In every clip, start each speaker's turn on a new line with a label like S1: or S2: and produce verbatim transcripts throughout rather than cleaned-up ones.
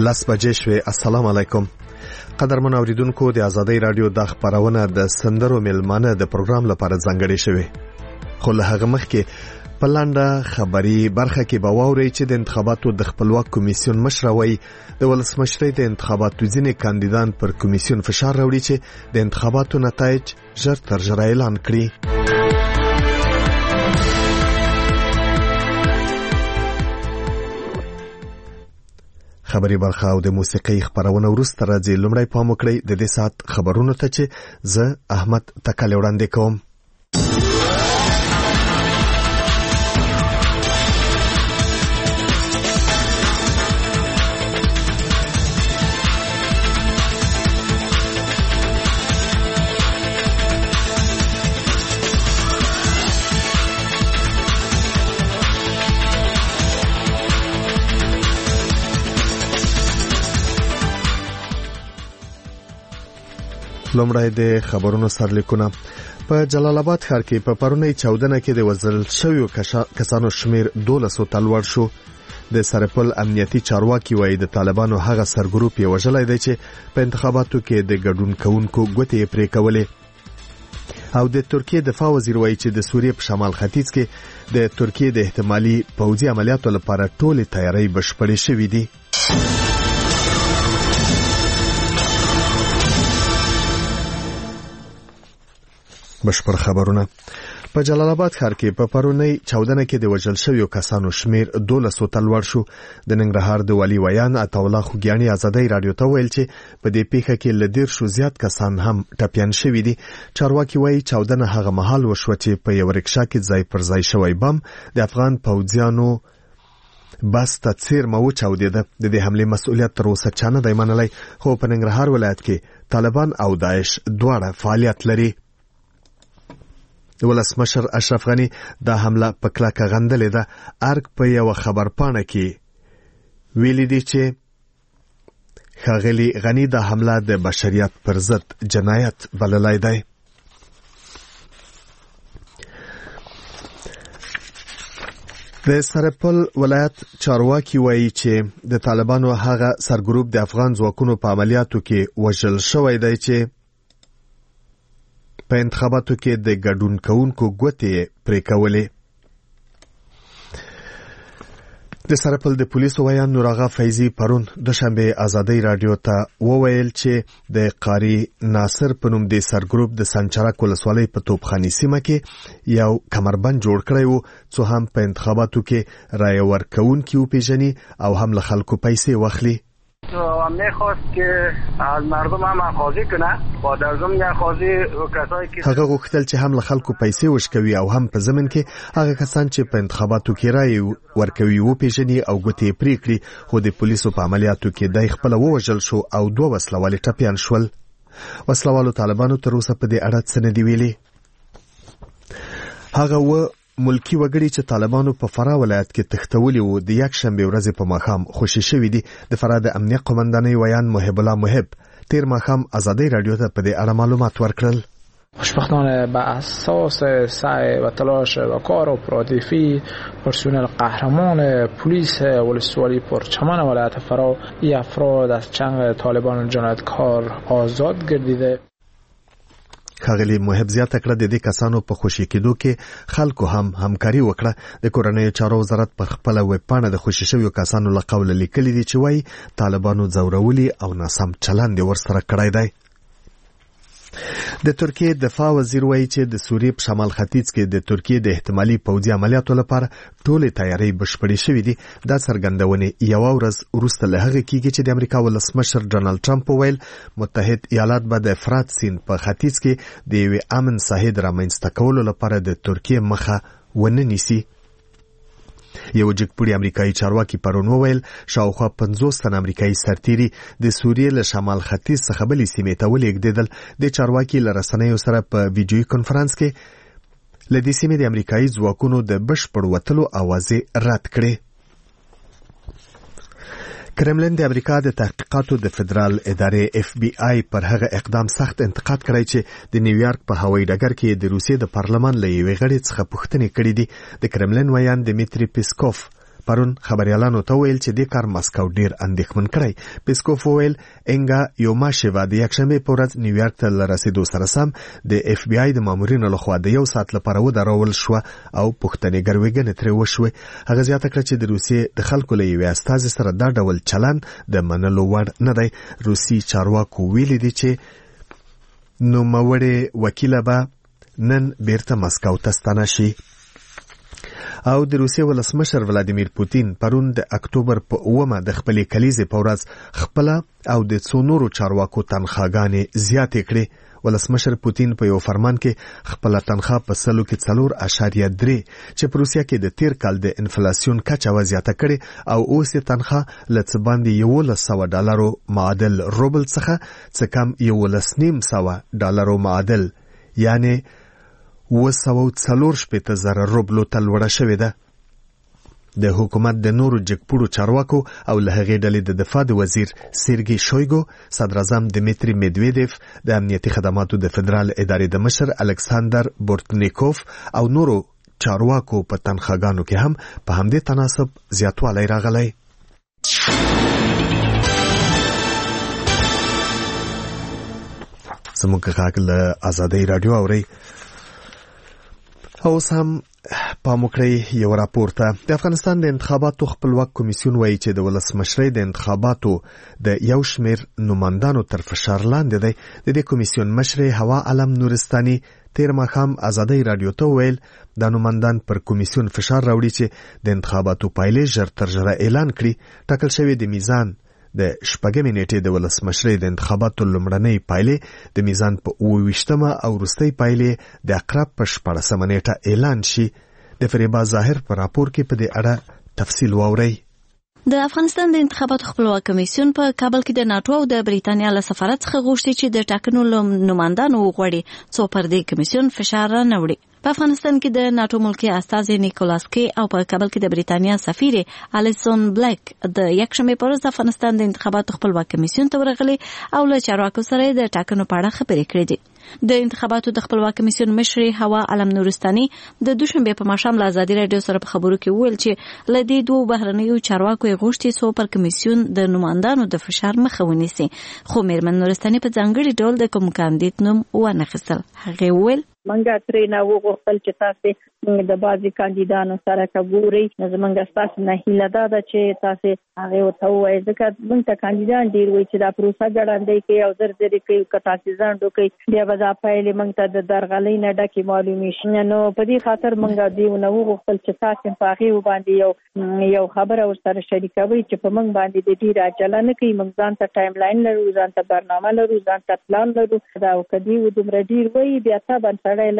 S1: لس بجې شوې. السلام علیکم. قدرمن اوریدونکو، د ازادۍ رادیو د خبرونه د سندرو ملمانه د پروګرام لپاره ځانګړې شوې. خو له هغه مخکې په لنډه خبري برخه کې به واورئ چې د انتخاباتو د خپلواک کمیسیون مشر وایي د ولسمشرۍ د انتخاباتو ځینې کاندیدان پر کمیسیون فشار راوړي چې د انتخاباتو نتایج ژر تر ژره اعلان کړي. خبري برخه او د موسیقي خبرونه وروسته راځي. لومړی پام وکړئ د دې ساعت خبرونو ته چې زه احمد تکل وړاندې کوم. لومړی د خبرونو سرلیکونه. په جلال آباد ښار کې په پرونی چودنه کې د وژل شویو کسانو شمیر دولسو ته لوړ شو. د سرپل امنیتي چارواکي وایي د طالبانو هغه سرګروپ یې وژلی دی چې په انتخاباتو کې د ګډون کوونکو ګوتې یې پرې کولې. او د ترکیې دفاع وزیر وایي چې د سوریې په شمال ختیځ کې د ترکیې د احتمالي پوځي عملیاتو لپاره ټولې تیاری بشپړې شوې دي. بشپړ خبرونه. په جلال آباد ښار کې په پرونی چودنه کې د وژل شویو کسانو شمیر دولسو ته لوړ شو. د ننګرهار د والي ویان عطاالله خوګیاني ازادۍ رادیو ته ویل چې په دې پیښه کې له دیرشو زیات کسان هم ټپیان شوي دي. چارواکي وایي چودنه هغه مهال وشوه چې په یو رکشا کې ځای پر ځای شوی بم د افغان پوځیانو بس ته څیرمه وچاودېده. د دې حملې مسؤلیت تر اوسه چا نه دی منلی، خو په ننګرهار ولایت کې طالبان او داعش دواړه فعالیت لري. ولسمشر اشرف غنی دا حمله په کلکه غندلې ده. ارګ په یو خبرپاڼه کې ویلي دی چې ښاغلي غنی دا حمله د بشریت پر ضد جنایت بللی دی. د سرپل ولایت چارواکي وایي چې د طالبانو هغه سرګروپ د افغان ځواکونو په عملیاتو کې وژل شوی دی چې په انتخاباتو کې د ګډون کوونکو ګوتې پرې کولې. د سرپل د پولیسو ویان نوراغه فیضي پرون دوشنبه ازادۍ رادیو ته وویل چې د قاری ناصر په نوم د سرګروپ د سنچرک ولسوالۍ په توپخاني سیمه کې یو کمربند جوړ کړی و څو هم په انتخاباتو کې رای ورکوونکي وپیژني او هم له خلکو پیسې واخلي.
S2: و میخواست که از مردم هم اخاذی کنه با در ضمن اخاذی کسایی که
S1: هغه غوښتل چې هم له خلکو پیسې وشکوي او هم په ضمن کې هغه کسان چې په انتخاباتو کې رای ورکوي وپیژني او ګوتې پرې کړي. خو د پولیسو په عملیاتو کې دی خپل ووژل شو او دوه وسلوال ټپیان شول. وسلوالو طالبانو تر اوسه په دې اړه څه نه دی ویلي. هغه و ملکی وګړي چې طالبانو په فراه ولایت کې تښتولي وو د یک شنبه ورځې په ماښام خوشي شوي دي. د فراه د امنیه قومندانۍ ویان محب الله محب تیر ماښام ازادۍ رادیو ته په دې اړه معلومات ورکړل.
S3: خوشبختانه به اساس سعی و تلاش و کار اپراتیفی پرسنل قهرمان پلیس ولسوالی پرچمن ولایت فراه ای افراد از چنگ طالبان جنایتکار آزاد گردیده.
S1: ښاغلي محب زیاته کړه د دې کسانو په خوشي کېدو کې خلکو هم همکاري وکړه. د کورنیو چارو وزارت په خپله ویبپاڼه د خوشي شویو کسانو له قوله لیکلي دي چې وایي طالبانو ځورولي او ناسم چلند یې ورسره کړی دی. د ترکیې دفاع وزیر وایي چې د سوریې په شمال ختیځ کې د ترکیې د احتمالي پوځي عملیاتو لپاره ټولې تیاری بشپړې شوې دي. دا څرګندونې یوه ورځ وروسته له هغې کېږي چې د امریکا ولسمشر ډونالډ ټرمپ وویل متحد ایالات به د فرات سیند په ختیځ کې د یوې امن ساحې د رامنځته کولو لپاره د ترکیې مخه ونه نیسي. یو جګپوړي امریکایي چارواکي پرون وویل شاوخوا پنځوس تن امریکایي سرتیري د سوریې له شمال ختیځ څخه بلې سیمې ته ولېږدېدل. د چارواکي له رسنیو سره په ویډیوي کنفرانس کې له دې سیمې د امریکایي ځواکونو د بشپړ وتلو اوازې رد کړې. کرملین د امریکا د تحقیقاتو د فدرال ادارې اف بی آی پر هغه اقدام سخت انتقاد کړی چې د نیویارک په هوایي ډګر کې د روسیې د پارلمان له یوې غړي څخه پوښتنې کړې دي. د کرملین ویان دمیتری پیسکوف پرون خبريالانو ته ویل چې د کار ماسکو ډیر اندېښمن کړی. پیسکوف ویل انګا یوماشیوا د یکشنبه په ورځ نیویارک ته رسیدو سره سم د اف بی آی د مامورینو لخوا د یو ساعت لپاره ودرول شو او پښتني ګرویګنې ترې وشوه. هغه زیاته کړه چې د روسیې د خلکو له یوې استازي سره دا ډول چلن د منلو وړ نه دی. روسي چارواکو ویلي دي چې نو موړې وکیله به نن بیرته مسکو ته ستنه شي. او د روسیې ولسمشر ولادیمیر پوتین پرون د اکتوبر په اومه د خپلې کلیزې په ورځ خپل او د څو نورو چارواکو تنخواګانې زیاتې کړې. ولسمشر پوتین په یو فرمان کې خپل تنخواه په سلو کې څلور اعشاریه درې چې په روسیه کې د تیر کال د انفلاسیون کچه وزیاته کړي او اوس یې تنخواه له څه باندې یولس سوه ډالرو معادل روبل څخه څه کم یولس نیم سوه ډالرو معادل یعنی اوه سوه څلور شپېته زره روبلو ته لوړه شوې ده. د حکومت د نورو جګپوړو چارواکو او له هغې ډلې د دفاع د وزیر سیرګي شویګو، صدراعظم دمیتری میدویدیف، د امنیتي خدماتو د فدرال ادارې د مشر الکساندر بورتنیکوف او نورو چارواکو په تنخواګانو کې هم په همدې تناسب زیاتوالی راغلی. زموږ غږ له ازادۍ راډیو اورئ. اوس هم پام وکړئ یو راپور ته. د افغانستان د انتخاباتو خپلواک کمیسیون وایي چې د ولسمشرۍ د انتخاباتو د یو شمېر نوماندانو تر فشار لاندې دی. د دې کمیسیون مشر هوا علم نورستاني تیر ماښام ازادۍ راډیو ته وویل دا نوماندان پر کمیسیون فشار راوړي چې د انتخاباتو پایلې ژر تر ژره اعلان کړي. ټاکل شوی د میزان د شپږمې نیټې د ولسمشرۍ د انتخاباتو لومړنۍ پایلې د میزان په اووه ویشتمه او وروستۍ پایلې د عقرب په شپاړسمه نیټه اعلان شي. د فریبا ظاهر په راپور کې په دې اړه تفصیل واورئ.
S4: د افغانستان د انتخاباتو خپلواک کمیسیون په کابل کې د ناتو او د بریتانیا له سفارت څخه غوښتي چې د ټاکنو نوماندانو وغواړي څو پر دې کمیسیون فشار نه وړي. په افغانستان کې د ناتو ملکی استازي نیکولاس کی او په کابل کې د بریتانیا سفیر الیسون بلیک د یکشنبه په ورځ د افغانستان د انتخاباتو خپلواک کمیسیون ته ورغلي او له چارواکو سره د ټاکنو په اړه خبرې کړې دي. د انتخاباتو د خپلواک کمیسیون مشر هوا علم نورستاني د دوشنبه په ماښام له ازادي راډیو سره په خبرو کې وویل چې له دې دوه بهرنیو چارواکو غوښتي څو پر کمیسیون د نوماندانو د فشار مخه ونیسي، خو میرمن نورستاني په ځانګړي ډول د کوم کاندید نوم ونه اخیستل. هغه وویل
S5: منګه ترې نه وغوښتل چې تاسو د بعضي کاندیدانو سره کګوري. زمونږ تاسو نه هیله ده چې تاسو هغه وته وایي ځکه موږ ته کاندیدان ډیر وایي چې دا پروسه ګړندۍ کوي او زر زر کوي که تاسو ځانډو کوي بیا به دا پایلې موږ ته د درغلۍ نه ډکې معلومي شي. نو په دې خاطر موږ دی نه وغوښتل چې تاسو په هغه باندې یو یو خبره ورسره شریکوي چې په موږ باندې د ډیر عجله نه کوي. موږ ځان ته ټایم لاین لرو، ځان ته برنامه لرو، ځان ته پلان لرو. دا کدی و دومره ډیر وایي بیا تا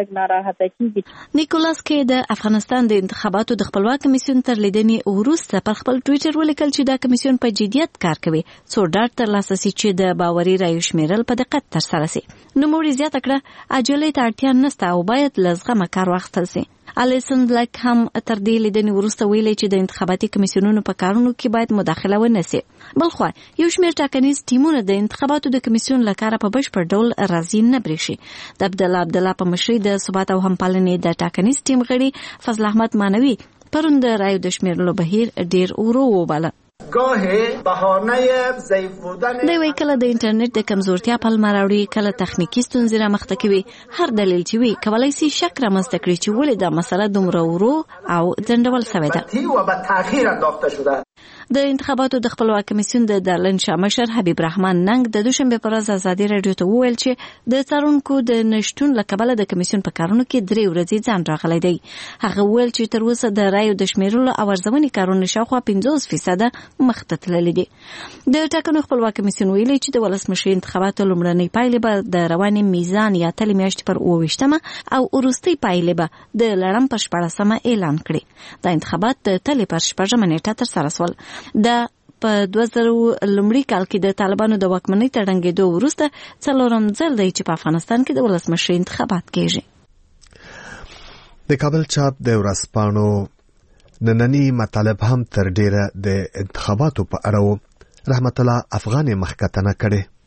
S4: نیکولاس کی د افغانستان د انتخاباتو د خپلواک کمیسیون تر لیدنې وروسته پر خپل ټویټر ولیکل چې دا کمیسیون په جدیت کار کوي څو ډاډ ترلاسه شي چې د باوري رایو شمیرل په دقت ترسره شي. نوموړي زیاته کړه عجلې ته اړتیا نشته او باید له زغمه کار واخیستل شي. الیسن بلیک هم تر دې لیدنې وروسته ویلي چې د انتخاباتي کمیسیونونو په کارونو کې باید مداخله ونه شي. بلخو یو شمېر ټاکنیز ټیمونه د انتخاباتو د کمیسیون لپاره په بشپړ ډول راضي نه برېښي. د عبدالله عبدالله په مشرۍ د ثبات او همپالنې د ټاکنیز ټیم غړي فضل احمد مانوي پرون د رایو د شمیرلو بهیر ډیر ورو وباله.
S6: گاهی بهانه ضعیف بودن
S4: دوی وی کله د انټرنیټ د کمزورتیا پلمه راوړي، کله تخنیکی ستونزې رامخته کوي. هر دلیل چې وي کولای شي شک رامنځته کړي چې ولې دا مسله دومره ورو او ځنډول شوې ده.
S6: و به تاخیر انداخته شده.
S4: د انتخاباتو د خپلواک کمیسیون د دارلن شاه مشر حبیب رحمان ننګ د دوشنبه په ورځ ازادي راډیو ته وویل چې د څارونکو د نشټون له کبله د کمیسیون په کارونو کې درې ورځې ځان راغلی دی. هغه وویل چې تر اوسه د رایو د شمیرلو او ارزونې کارونه شاوخوا پنځوس فیصده مخته تللي دي. د ټاکنو خپلواک کمیسیون ویلي چې د ولسمشرۍ انتخاباتو لومړنۍ پایلې به د روانې میزان یا تلې میاشتې پر اووه ویشتمه او وروستۍ پایلې به د لړم په شپاړسمه اعلان کړي. دا انتخابات د تلې پر شپږمه نیټه ترسره شول. د په دوه زره لومړي کال کې د طالبانو د واکمنۍ تر ړنګېدو وروسته څلورم ځل دی چې په افغانستان کې د ولسمشرۍ انتخابات کېږي.
S1: د کابل چاپ د ورځپاڼو نننی مطالب هم تر ډیره د انتخاباتو په اړه رحمت الله افغان مخکتنه کړي.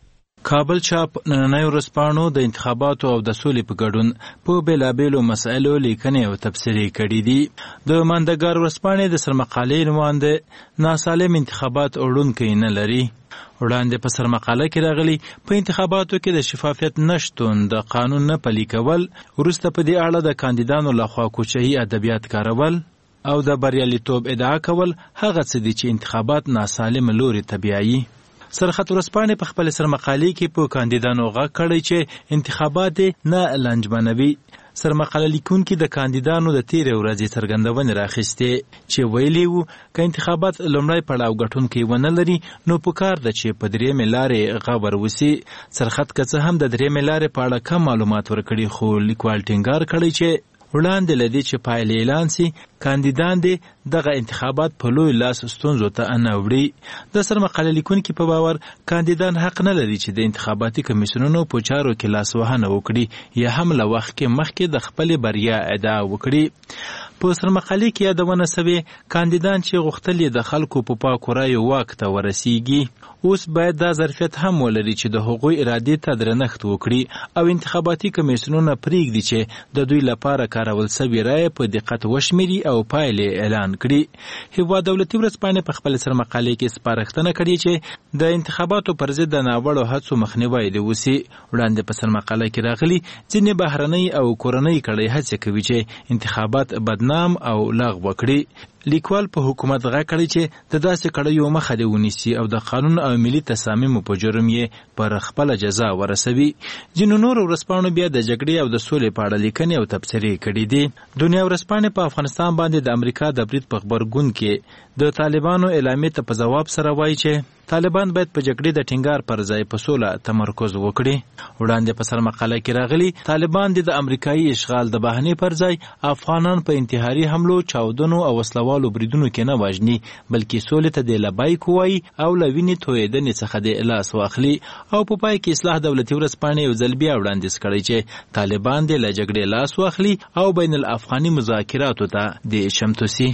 S7: کابل چاپ نننۍ ورځپاڼو د انتخاباتو او د سولې په ګډون په بېلابېلو مسایلو لیکنې او تبصرې کړي دي. د ماندګار ورځپاڼې د سرمقالې عنوان دی ناسالم انتخابات اړونکی نه لري. وړاندې په سرمقاله کې راغلي په انتخاباتو کې د شفافیت نشتون، د قانون نه پلي کول، وروسته په دې اړه د کاندیدانو لخوا کوچهي ادبیات کارول او د بریالیتوب ادعا کول هغه څه دي چې انتخابات ناسالم لوري ته بیایي. سرخط ورځپاڼې په خپل سرمقالې کې په کاندیدانو غږ کړی چې انتخابات نه لنجمنوي. سرمقاله لیکونکي د کاندیدانو د تیرې ورځې څرګندونې راخیستې چې ویلي وو که انتخابات لومړی پړاو ګټونکی ونه لري نو پکار ده چې په درېیمې لارې غبر وسي. سرخط که څه هم د درېیمې لارې په اړه کم معلومات ورکړي، خو لیکوال ټینګار کړی چې وړاندې له دې چې پایلې اعلان سي کاندیدان دې دغه انتخابات په لوی لاس ستونزو ته نه وړي. د سرمقاله لیکونکي په باور کاندیدان حق نه لري چې د انتخاباتي کمیسیونونو په چارو کې لاسوهنه وکړي یا هم له وخت کې مخکې د خپلې بریا ادعا وکړي. په سرمقالې کې یادونه سوې کاندیدان چې غوښتل یې د خلکو په پاکو رایو واک ته ورسیږي اوس باید دا ظرفیت هم ولري چې د هغوی ارادې ته درنښت وکړي او انتخاباتي کمیسیونونه پرېږدي چې د دوی لپاره کارول سوې رایې په دقت وشمېري او پایلې اعلان کړي. هیواد دولتي ورځپاڼې په خپل سرمقالې کې سپارښتنه کړې چې د انتخاباتو پر ضد د ناوړو هڅو مخنیوی دې وسي. وړاندې په سرمقاله کې راغلي ځینې بهرنۍ او کورنۍ کړۍ هڅې کوي چې انتخابات بدنام او لغوه کړي. لیکوال په حکومت غږ کړی چې د داسې کړیو مخه دې ونیسي او د قانون او ملي تصامیمو په جرم یې پر خپله جزا ورسوي. ځینو نورو ورځپاڼو بیا د جګړې او د سولې په اړه لیکنې او تبصرې کړي دي. دنیا ورځپاڼې په افغانستان باندې د امریکا د برید په غبرګون کې د طالبانو اعلامیې ته په ځواب سره وایي چې طالبان باید په جګړې د ټینګار پر ځای په سوله تمرکز وکړي. وړاندې په سرمقاله کې راغلي طالبان د امریکایي اشغال د بهانې پر ځای افغانان په انتحاري حملو، چاودنو او وسلوالو بریدونو کې نه وژني بلکې سولې ته د لبیک وایي او له وینې تویېدنې څخه د لاس واخلي. او په پای کې اصلاح دولتي ورځپاڼې یو ځل بیا وړاندیز کړی چې طالبان د له جګړې لاس واخلي او بین الافغاني مذاکراتو ته د چمتو سي.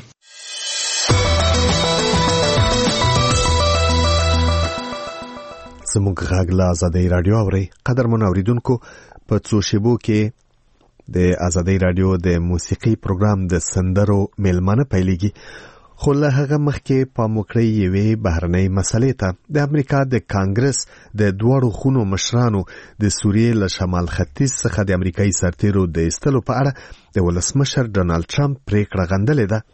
S1: زموږ غږ له آزادۍ راډیو اورئ. قدرمنو اوریدونکو، په څو شیبو کې د آزادۍ راډیو د موسیقي پروګرام د سندرو میلمانه پیلېږي، خو له هغه مخکې پام وکړئ یوې بهرنۍ مسلې ته. د امریکا د کانګرس د دواړو خونو مشرانو د سوریې له شمال ختیځ څخه د امریکایي سرتیرو د ایستلو په اړه د ولسمشر ډونالډ ټرمپ پریکړه غندلې ده.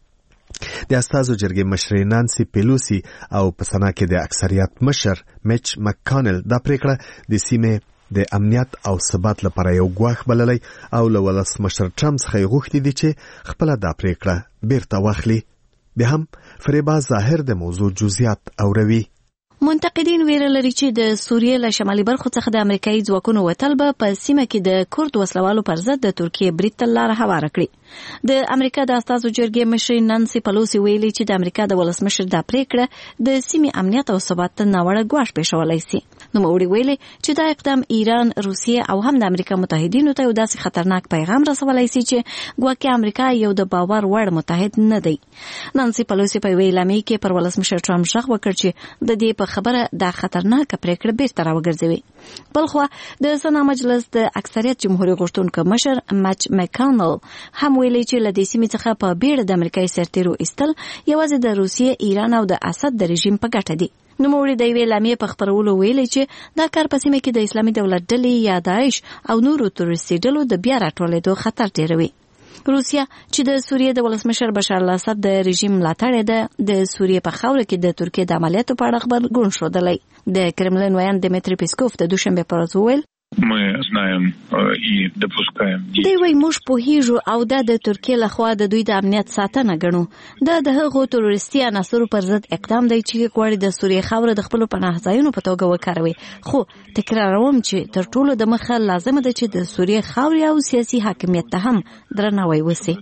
S1: د استازو جرګې مشرې نانسي پیلوسی او په سنا کې د اکثریت مشر میچ مکانل دا پریکړه د سیمې د امنیت او ثبات لپاره یو ګواښ بللی او له ولسمشر ټرمپ څخه یې غوښتي دي چې خپله دا پریکړه بیرته واخلي. بیا هم فریبا ظاهر د موضوع جزئیات اوروي.
S4: منتقدین ویره لري چې د سوریې له شمالي برخو څخه د امریکایي ځواکونو وتل به په سیمه کې د کورد وسلوالو پر ضد د ترکیې برید ته لاره هواره کړي. د امریکا د استازو جرګې مشرې نانسي پیلوسی ویلي چې د امریکا د ولسمشر دا پریکړه د سیمې امنیت او ثبات ته ناوړه ګواښ پېښولی سي. نوموړي ویلي چې دا اقدام ایران، روسیې او هم د امریکا متحدینو ته یو داسې خطرناک پیغام رسولی سي چې ګواکې امریکا یو د باور وړ متحد نه دی. نانسي پیلوسی په یوې اعلامیې کې پر ولسمشر ټرمپ غږ وکړ چې د دې په خبره دا خطرناکه پریکړه بیرته راوګرځوي. بلخوا د سنا مجلس د اکثریت جمهوریت غوښتونکو مشر میچ مکانل هم ویلي چې له دې سیمې څخه په بیړه د امریکایي سرتیرو ایستل یوازې د روسیې، ایران او د اسد د رژیم په ګټه دي. نوموړي د یوې اعلامیې په خپرولو ویلي چې دا کار په سیمه کې د اسلامي دولت ډلې یا داعش او نورو تروریستي ډلو د بیا راټولېدو خطر ډیروي. روسیا چې د سوریې د ولسمشر بشار الاسد د رژیم ملاتړی ده، د سوریې په خاوره کې د ترکیې د عملیاتو په اړه خبرګون ښودلی. د کرملین ویاند دمیتری پیسکوف د دوشنبه په ورځ وویل
S8: Мы знаем и допускаем.
S4: دی وی موږ پوهیږو او دا د ترکیې لخوا د دوی د امنیت ساتنه ګڼو. دا د هغو تروریستي عناصرو پر ضد اقدام دی چې غواړي د سوریې خاوره د خپلو پناه ځایونو په توګه وکاروي. خو تکراروم چې تر ټولو د مخه لازمه ده چې د سوریې خاورې او سیاسي حاکمیت ته هم درناوی وسي.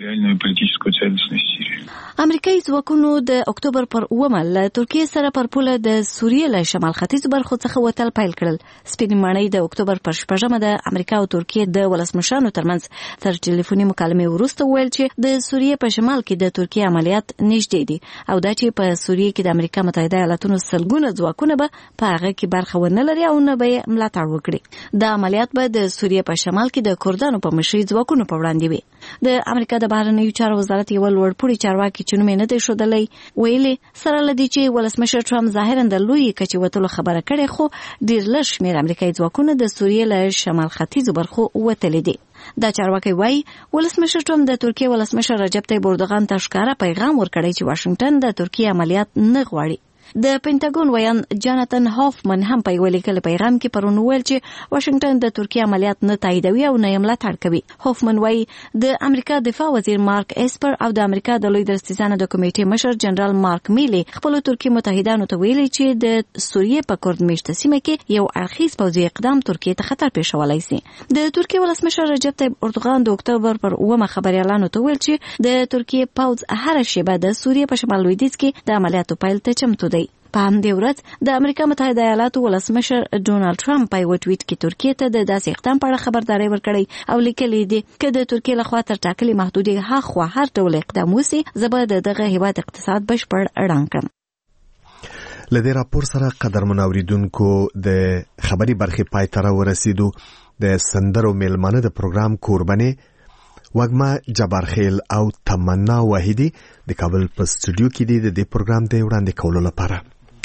S4: امریکایي ځواکونو د اکتوبر پر اوومه له ترکیې سره پر پوله د سوریې له شمال ختیځ برخو څخه وتل پیل کړل. سپینې ماڼۍ د اکتوبر پر شپږمه د امریکا او ترکیه د ولسمشرانو ترمنځ تر ټلیفوني مکالمې وروسته ویل چې د سوریې په شمال کې د ترکیه عملیات نږدې دي او دا چې په سوریې کې د امریکا متحده ایالاتونو سلګونه ځواکونه به په هغه کې برخه ونه لري او نه به ملاتړ وکړي. د عملیات به د سوریې په شمال کې د کردانو په مشرۍ ځواکونو په وړاندې وي. د امریکا د بهرنیو چارو وزارت یو لوړپوړي چارواکي چې نوم یې نه دی ښودلی ویلي سره له دې چې ولسمشر ټرمپ ظاهرا د لویې کچې وتلو خبره کړې خو ډېر لږ شمېر امریکایي ځواکونه د سوریې له شمال ختیځو برخو وتلي دي. دا چارواکي وایي ولسمشر ټرمپ د ترکیې ولسمشر رجب طیب اردوغان ته ښکاره پیغام ورکړی چې واشنگټن د ترکیې عملیات نه غواړي. د پینټاګون ویان جاناتن هافمن هم په یو لیکل پیغام کې پرون ویل چې واشنگټن د ترکیې عملیات نه تاییدوي او نه یې ملاتړ کوي. هافمن وایي د امریکا دفاع وزیر مارک اسپر او د امریکا د لوی درستیزانو د کمیټې مشر جنرال مارک میلی خپل ترکیې متحدانو ته ویلي چې د سوریې په کورد میشته سیمه کې یو اړخیز پوځي اقدام ترکیې ته خطر پیښولی سي. د ترکیې ولسمشر رجب طیب اردوغان د اکتوبر پر اوومه خبريالانو ته ویل چې د ترکیې پوځ هر شیبه د سوریې په شمال لویدیځ کې د عملیاتو پیل ته چمتو دی. په همدې ورځ د امریکا متحده ایالاتو ولسمشر ډونالد ټرمپ په یو ټویټ کې ترکیې ته د داسې اقدام په اړه خبرداري ورکړې او لیکلي دي چې د ترکیې لخوا تر ټاکلي محدودې هاخوا هر ډول اقدام وسی زه به د دغه هیواد اقتصاد بشپړ اړان کړم.
S1: لدې راپور سره قدرمن اوریدونکو د خبري برخې پای ته ورسېدو. د سندرو میلمانه د پروګرام کوربنه وګما جبارخیل او تمنا واحدی د کابل په سټوډیو کې دي د دې پروګرام د وړاندې کولو لپاره.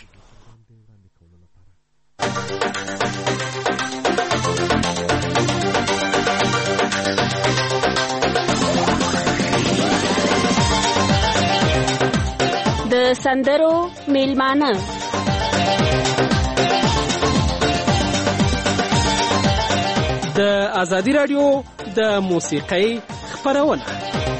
S9: د سندرو میلمانه
S10: د ازادي رادیو د موسیقۍ خبرونه.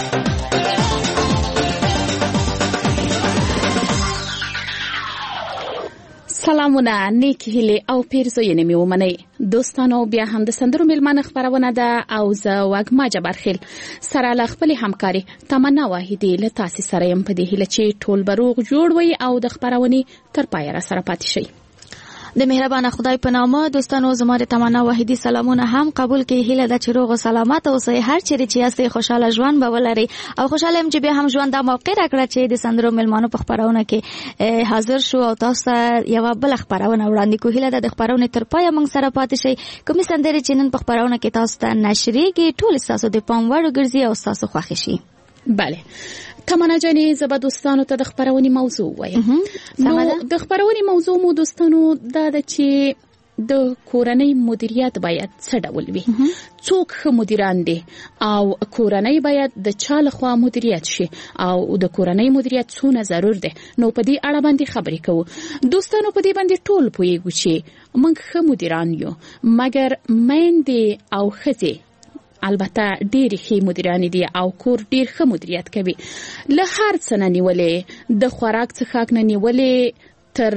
S9: سلامونه، نیک هیله او پیرزوینه می ومنئ. دوستانو بیا هم د سندرو میلمانه خبرونه ده او زه وګما جبارخیل سره له خپل همکاري تمنا واحدی له تاسو سره يم په دې هیله چې ټول بروغ جوړ وي او د خبرونې تر پای را سره پاتې شي.
S4: د مهربان خدای په نامه دوستانو زموږ تمنا واحدی سلامونه هم قبول کړئ. هیله ده چې روغ او سلامت اوسئ، هر چیرې چې یاستئ خوشاله ژوند به ولرئ او خوشاله يم چې بیا هم ژوند د موقع راکړه چې د سندرو میلمانو په خبرونه کې حاضر شو او تاسو یو بل خبرونه وړاندې کوو. هیله ده د خبرونه تر پای موږ سره پاتې شئ. کومې سندرې چې نن په خبرونه کې تاسو ته نشریږي ټول تاسو د پام وړ ګرځي او تاسو خوښ شي.
S9: بله تمنا جانې زه به دوستانو ته د خبرونې موضوع وایم. نو د خبرونې موضوع مو دوستانو دا ده چې د کورنۍ مدیریت باید څه ډول وي، څوک ښه مدیران دي او کورنۍ باید د چا لخوا مدیریت شي او د کورنۍ مدیریت څونه ضرور دی. نو په دې اړه باندې خبرې کوو. دوستانو په دې باندې ټول پوهیږو چې موږ ښه مدیران یو، مګر میندې او ښځې البته ډېر ښه مدیران دي او کور ډېر ښه مدیریت کوي. له هر څه نه نیولې د خوراک څخه نه نیولې تر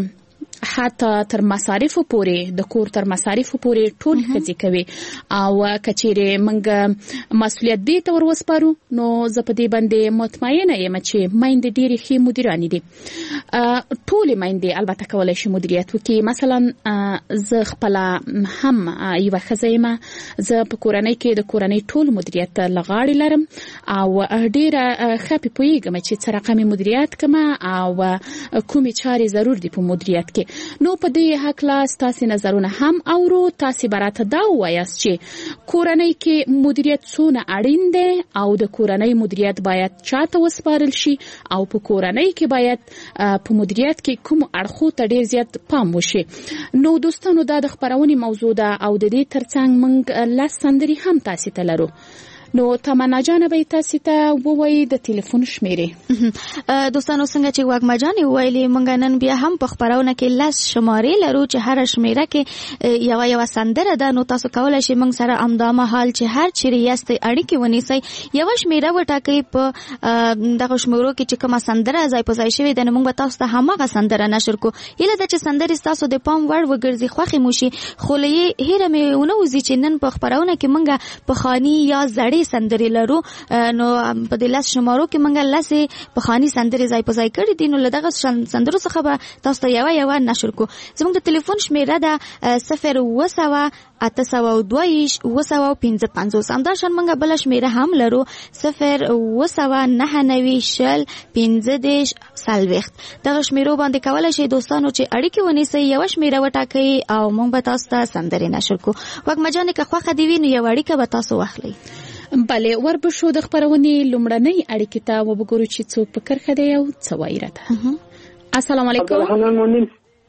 S9: حتی تر مصارفو پورې د کور تر مصارفو پورې ټول ښځې کوي او کچېرې موږ مسؤلیت دې ته ور وسپارو نو زه په دې باندې مطمئنه یم چې میندې ډېرې ښې مدیرانې دي. ټولې میندې البته کولی شي مدیریت وکړي. مثلا زه خپله هم یوه ښځه یم، زه په کورنۍ کې د کورنۍ ټول مدیریت له غاړې لرم او ډېره ښه پې پوهېږم چې څه رقمې مدیریت کومه او کومې چارې ضرور دي په مدیریت کې. نو په دې هکله ستاسې نظرونه هم اورو. تاسې به راته دا ووایاست چې کورنۍ کې مدیریت څونه اړین دی او د کورنۍ مدیریت باید چاته وسپارل شي او په کورنۍ کې باید په مدیریت کې کوم اړخو ته ډېر زیات پام وشي. نو دوستانو دا د خبرونې موضوع ده او د دې ترڅنګ موږ لس سندرې هم تاسې ته لرو. نو تمنا جان به تاسو ته ووایي د ټلیفون شمیرې.
S4: دوستانو څنګه چې واګما جان ویلي مونږ نن بیا هم په خبرونه کې لاس شمارې لرو چې هر شمیره کې یو یو سندره ده. نو تاسو کولای شئ مونږ سره امدامه حال چې هر چیرې یاستئ اړیکې ونیسئ، یو شمیره وټاکئ په دغه شمیرو کې چې کومه سندره ځای په ځای شوې ده نو مونږ به تاسو ته هماغه سندره نشر کوو. هیله ده چې سندرې تاسو د پام وړ وګرځي، خوښې مو شي. خو له هیره مې ونه وځي چې نن په خبرونه کې مونږ پخواني یا زړې
S11: درې سندرې لرو نو په دې لاس شمارو کې موږ لاسې په خاني سندرې ځای په ځای کړې دي نو لدغه سندرو څخه به تاسو ته یو یو نشر کو. زموږ د ټلیفون شمیره ده صفر وسوه اته سوه دوه اوه سوه پنځه پنځوس. همداشان موږ بله شمیره هم لرو صفر وسوه نهه نوي شل پنځه دېرش څلوېښت. دغه شمیرو باندې کولی شئ دوستانو چې اړیکې ونیسئ یوه شمیره وټاکئ او موږ به تاسو ته سندرې نشر کو. وږمه جانې که خوښه دې وي نو یو اړیکه به تاسو واخلئ.
S9: بله وربشو د خپرونې لومړنۍ اړیکې ته وګورو چې څوک په کرښه دی او څه وایي راته. السلام علیکم.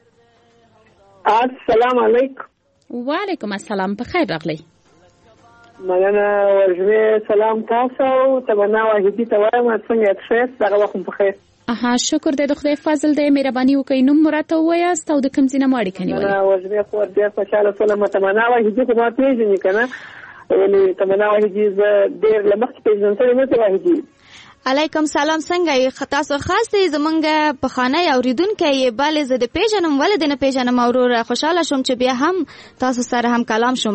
S12: السلام علیکم.
S9: وعلیکم السلام. په خیر راغلی.
S12: مننه ورژمې سلام تاسو او تمنا واحدي ته وایم څنګه یې ښه دغه وخت په خیر.
S9: اها شکر دې د خدای فضل دې مهرباني وکړئ. نوم مراته وایاست او د کوم ځای نه مو اړیکه نیولې؟
S12: مننه ورژمې خو ډېر خوشحاله شولم. تمنا واحدي خو ما پېژنې که نه ولې تمنا واحدي زه ډېر له مخکې پېژنم شوې نه ته واحدي.
S11: علیکم سلام. څنګه یې؟ تاسو خاص دی زمونږ پخوانی اوریدونکی یې. بلې زه د پیژنم ولې د نه پیژنم وروره. خوشحاله شوم چې بیا هم تاسو سره هم کلام شوم.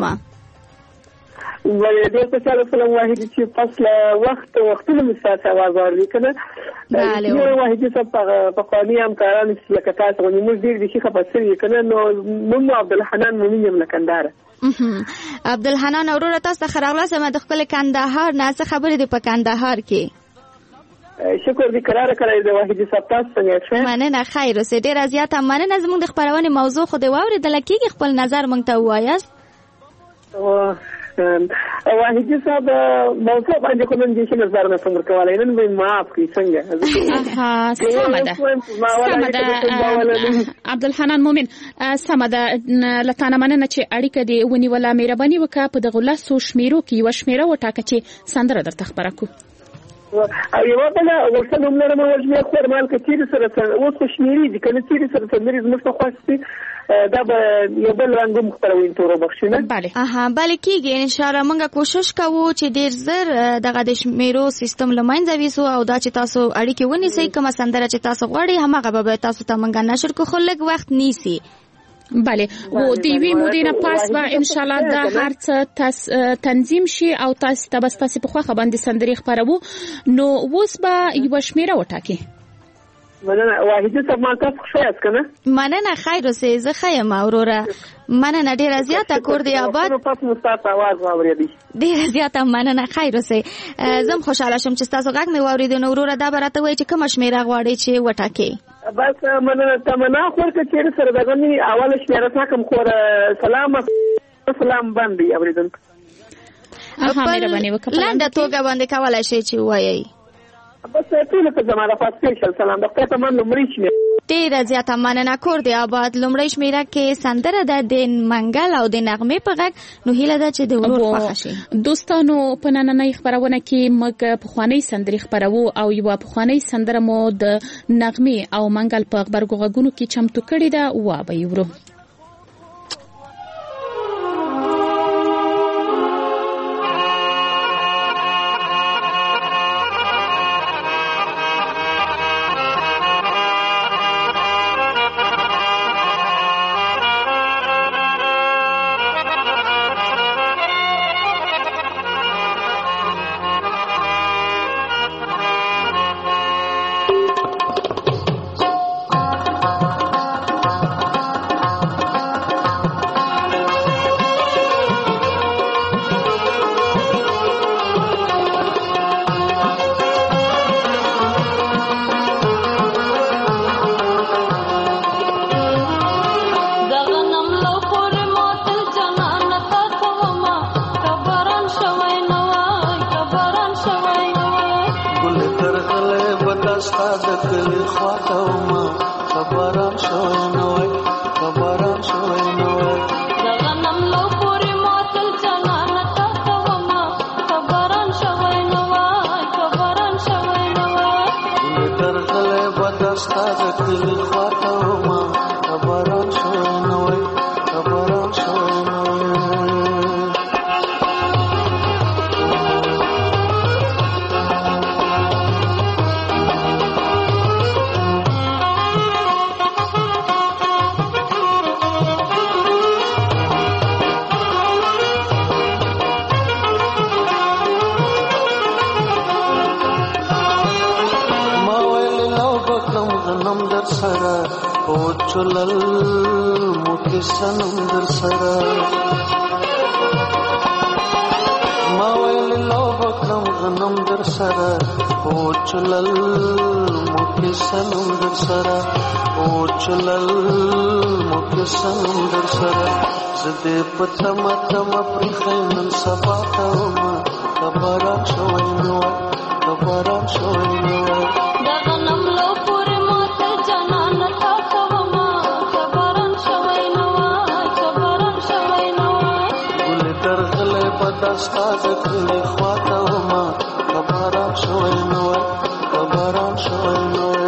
S12: ولې ډېر خوشحاله شولم واحدي چې پس له وخت وختونه مې ستاسو اواز واورېد که نه. یو واحدي صاحب پخواني همکاران چې لکه تاسو غوندې موږ ډېر بیخي خفه سوي که نه نو نوم عبدالحنان مومین یم له کندهاره.
S11: عبدالحنان وروره تاسو ته ښه راغلاست. ما د ښکلې کندهار نه څه خبرې دي په کندهار کې؟
S12: شکر دې کراره کړی د واحدي صاحب. تاسو څنګه ښه؟
S11: مننه خیر اوسئ. ډېره زیاته مننه. زموږ د خپرونې موضوع خو دې واورېدله کېږي خپل نظر موږ ته ووایاست.
S12: واحدي صاحب موضوع باندې خو نن دې ښه نظر نه شم ورکولی. نن به یې معاف کړي څنګه؟
S9: سمه ده سمه ده عبدالحنان مومن. سمه ده له تا نه مننه چې اړیکه دې ونیوله. مهرباني وکړه په دغو لسو شمیرو کې یوه شمیره وټاکه چې سندره درته خپره کړو.
S12: او یوه بله ورته نوم لرم ورژمې خورمال که چیرې سره اوس خو شمېرې دي که نه چیرې سره سندرې زموږ ته خوښ شي دا به یو بل رنګ هم خپروي تور وبخښي نه.
S11: اها بله کېږي انشاءالله. موږ کوشش کوو چې ډېر زر دغه د شمیرو سیستم له منځه ویسو او دا چې تاسو اړیکې ونیسئ کومه سندره چې تاسو غواړئ هماغه به تاسو ته موږ نشر کړو خو لږ وخت نیسي.
S9: بله و د یوې مودې نه پاس به انشاءالله دا هر څه تنظیم شي او تاسو ته به ستاسې په خوښه باندې سندرې خپروو. نو اوس به یوه شمیره وټاکې.
S12: مننه واحدي صاحب ما تاسو ښه یاست که نه؟
S11: مننه خیر اوسئ. زه ښه یم وروره. مننه ډېره زیاته. کور دې آباد.
S12: پس مو ستاسو اواز واورېدی.
S11: ډېره زیاته مننه خیر اوسئ. زه هم خوشحاله شوم چې ستاسو غږ مې واورېد. نو وروره دا به راته وایي چې کومه شمیره غواړئ چې وټاکئ؟
S12: بس مننه تمنا خور که چیرې سره دغه مې اوله شمیره ساکم خور سلام سلام باندې اورېدونکو
S11: په لنډه توګه باندې کولی شئ چې ووایئ.
S12: بس ټولو ته زما لخوا سپیشل سلام. د خدای په امان لومړۍ شمیره.
S11: ډېره زیاته مننه. کور دې آباد. لومړۍ شمیره کې سندره ده د منګل او د نغمې په غږ. نو هیله ده چې د ورور خوښه شي.
S9: دوستانو په نننۍ خپرونه کې موږ پخوانۍ سندرې خپروو او یوه پخوانۍ سندره مو د نغمې او منګل په غبرګو غږونو کې چمتو کړې ده. وا به یې ورو.
S13: غنم در سره او چلل موکی سنم در سره ما ویل لو بکرم غنم در سره او چلل موکی سنم در سره او چلل موکی سنم در سره زده پتم تم پرخی من سبا تاوما کباران شوی نوی کباران شوی نوی
S14: دغنم لو پوری موتل جنان تا کوما کباران شوی نوی کباران شوی نوی
S13: گل درغله بدستا دکلی خواتاوما کباران شوی نوی کباران شوی نوی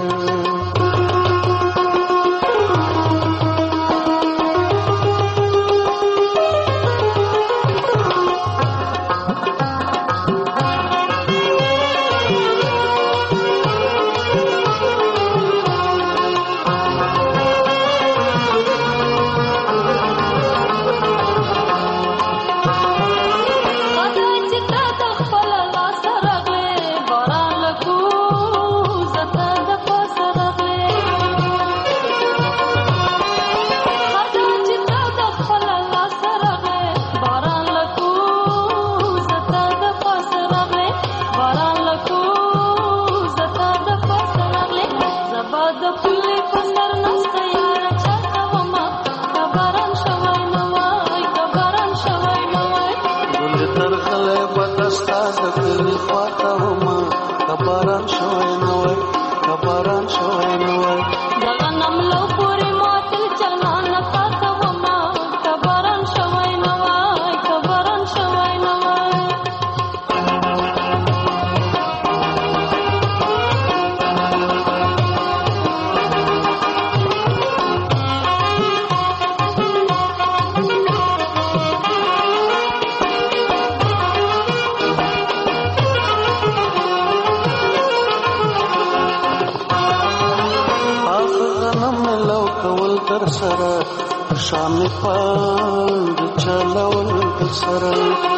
S13: شامي پاند چلول سره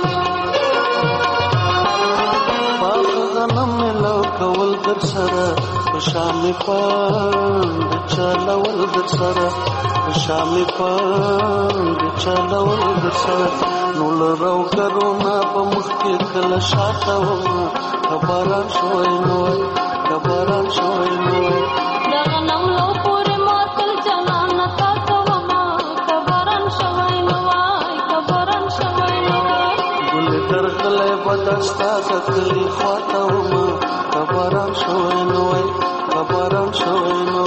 S13: پاک غنم لو کول در سره شامي پاند چلول در سره شامي پاند چلول در سره نول رو کرونا په مخ کې کله شاته و خبران شوي نو خبران شوي نو
S14: دغنم لو پوری موتل جنان تا کوما خبران شوي نو خبران شوي نو
S13: ګل درغله بدستا دکلی خاطوما خبران شوي نو خبران شوي نو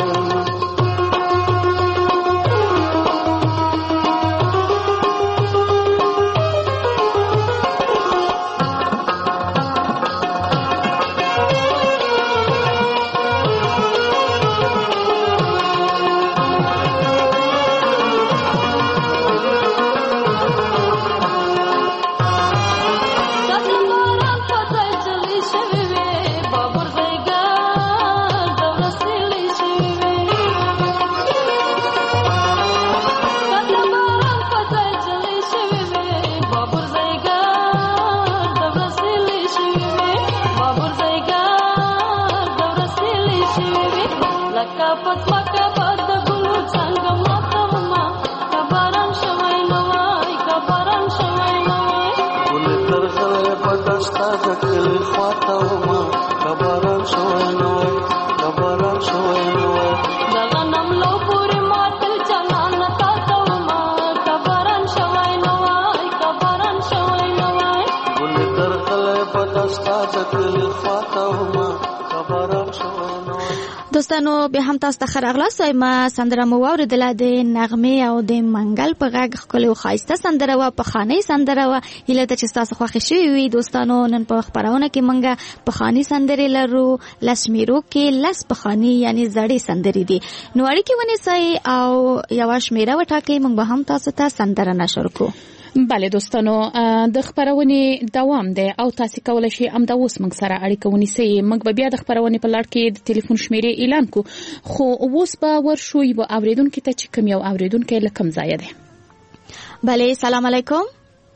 S11: دوستانو به هم تاسو ته خراغلاس ما سندره مو اوریدله د نغمه او د منګل په غږ خپل او خاصه سندره و په خاني سندره و هله ته چې تاسو خوښ شوي وي دوستانو نن په خبرونه کې منګه په خاني سندره لرو لسمیرو کې لس په خاني یعنی زړې سندري دي نو اړیکې ونی سي او یو شمیره وټاکي موږ به هم تاسو ته سندره نشر کو.
S9: بله دوستانو د خبرونې دوام دی او تاسو کولای شئ ام د اوس موږ سره اړیکه ونیسئ. موږ به بیا د خبرونې په لړ کې د ټلیفون شمیرې اعلان کو خو اوس به ورشو یو اوریدونکو ته چې کوم یو اوریدونکو لکم ځای دی.
S11: بله سلام علیکم.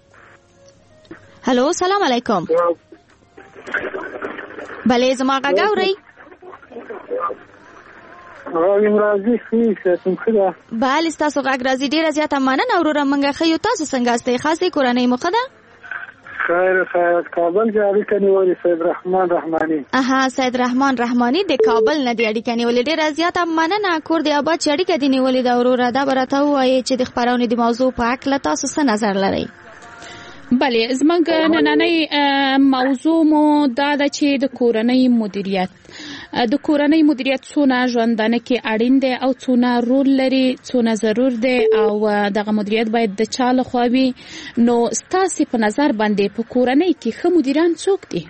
S11: هلو سلام علیکم. بله زما غږ اورئ؟
S12: راویم راځي خې څنګه
S11: بله ستاسو غږ راځي ډیره زیاته مننه وروره منګه ښه یو تاسو څنګه استئ خاصه کورنۍ مو ښه ده
S12: خیر خیر کابل کې اړیکه نیولې سید رحمان رحماني
S11: اها سید رحمان رحماني د کابل نه دی اړیکه نیولې ډیره زیاته مننه کور دی آباد چې اړیکه دی نیولې دا وروره دا برته وایي چې د خبرونې د موضوع په اړه تاسو څه نظر لرئ
S9: بله زموږ نننۍ موضوع مو دا ده چې د کورنۍ مدیریت د کورنۍ مدیریت څونه ژوندانه کې اړین دی او څونه رول لري څونه ضرور دی او دغه مدیریت باید د چا لخوا وي نو ستاسو په نظر باندې په کورنۍ کې ښه مدیران څوک دي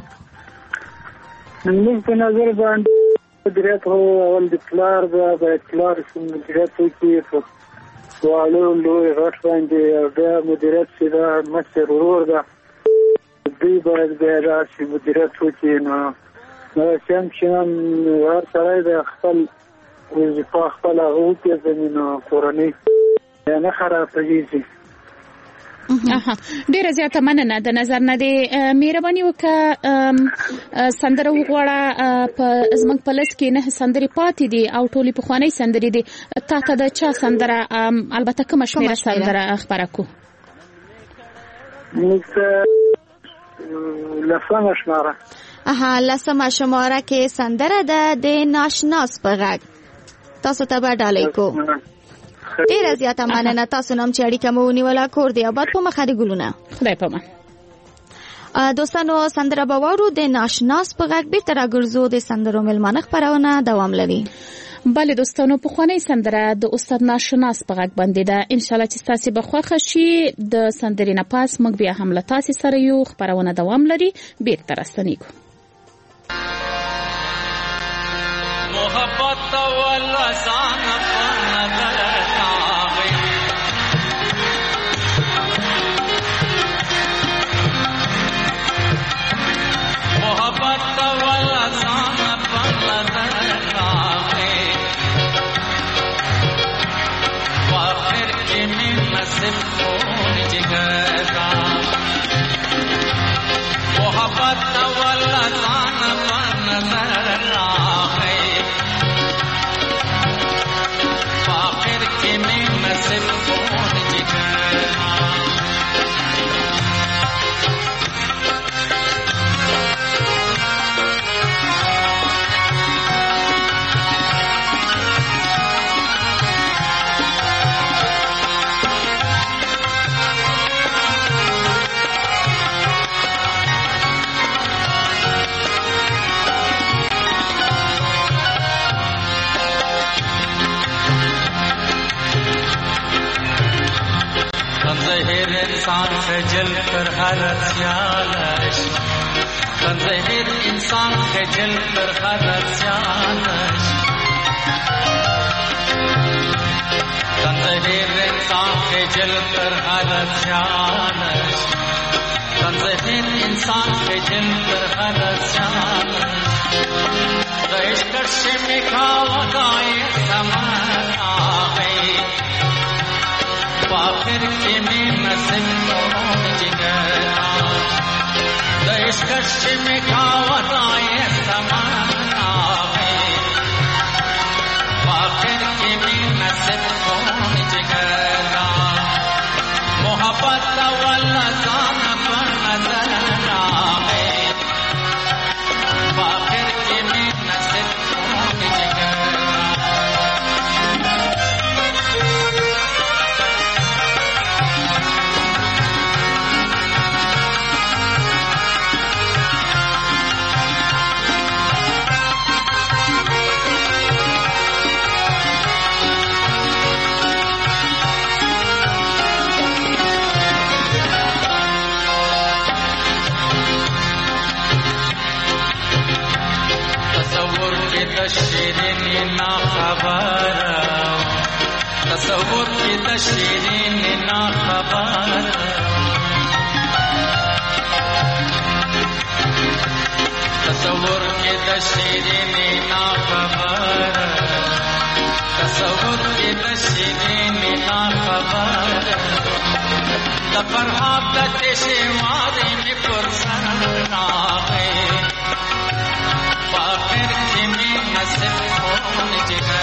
S12: زموږ په نظر باندې مدیریت هو اول د پلار دا باید پلار مدیریت وکړي سوالو لوی غټ باندې او دا مدیریت چې دا مشر ورور ده دوی باید بیا داسې مدیریت وکړي نو سم چې نن هر سړی د خپل وظیفه خپله هغه وپېژني نو کورنۍ نه خرابېږي.
S9: ډیره زیاته مننه د نظر نه دی مهرباني وکړه سندره وغواړه په زموږ په لس کې نه سندرې پاتې دي او ټولې پخوانۍ سندرې دي تا ته د چا سندره البته کومه شمېره سندره خپره کړو
S12: موږ لسمه شماره
S11: اها لسمه شماره کې سندره ده د ناشناس په غږ تاسو ته به ډالۍ کو ډیره زیاته مننه تاسو نوم چې اړیکه مو ونیوله کور دی آباد په مخه دی ګلونه
S9: خدای پامان
S11: دوستانو سندره به واورو د ناشناس په غږ بیرته راګرځو د سندرو مېلمانه خپرونه دوام لري.
S9: بله دوستانو پخوانۍ سندره د استاد ناشناس په غږ باندې ده ان شاء الله چې تاسو به خوښ شي د سندرې نه پاس موږ بیا هم له تاسو سره یو خپرونه دوام لري بیرته راستنیږو.
S15: محبت ولا ځان په نظر راغی محبت ولا ځان په نظر راغی واخر کې مې نصیب خون جګر محبت ولا ځان په نظر راغی واخر کې مې نصیب خون جګر इंसान से जल कर हालत सियालश तंज़हिर इंसान से जल कर हालत सियालश तंज़हिर इंसान से जल कर हालत सियालश तंज़हिर इंसान से जल कर हालत सियालश रहिश कर्श में खावा गाए समान आए वाखिर के में नसीब कौन जिगरा दहिश कश में खावत आए समान आवे वाखिर के में नसीब कौन जिगरा मोहब्बत वाला जान पर नजर आवे वाखिर के में नसीब कौन जिगरा तशरीन ना खबर तसव्वुर की तशरीन ना खबर तसव्वुर की तशरीन ना खबर तसव्वुर की तशरीन ना खबर तफरहाब तशे वारी में पुरसन राहे वाखिर के में नसीब कौन जिगर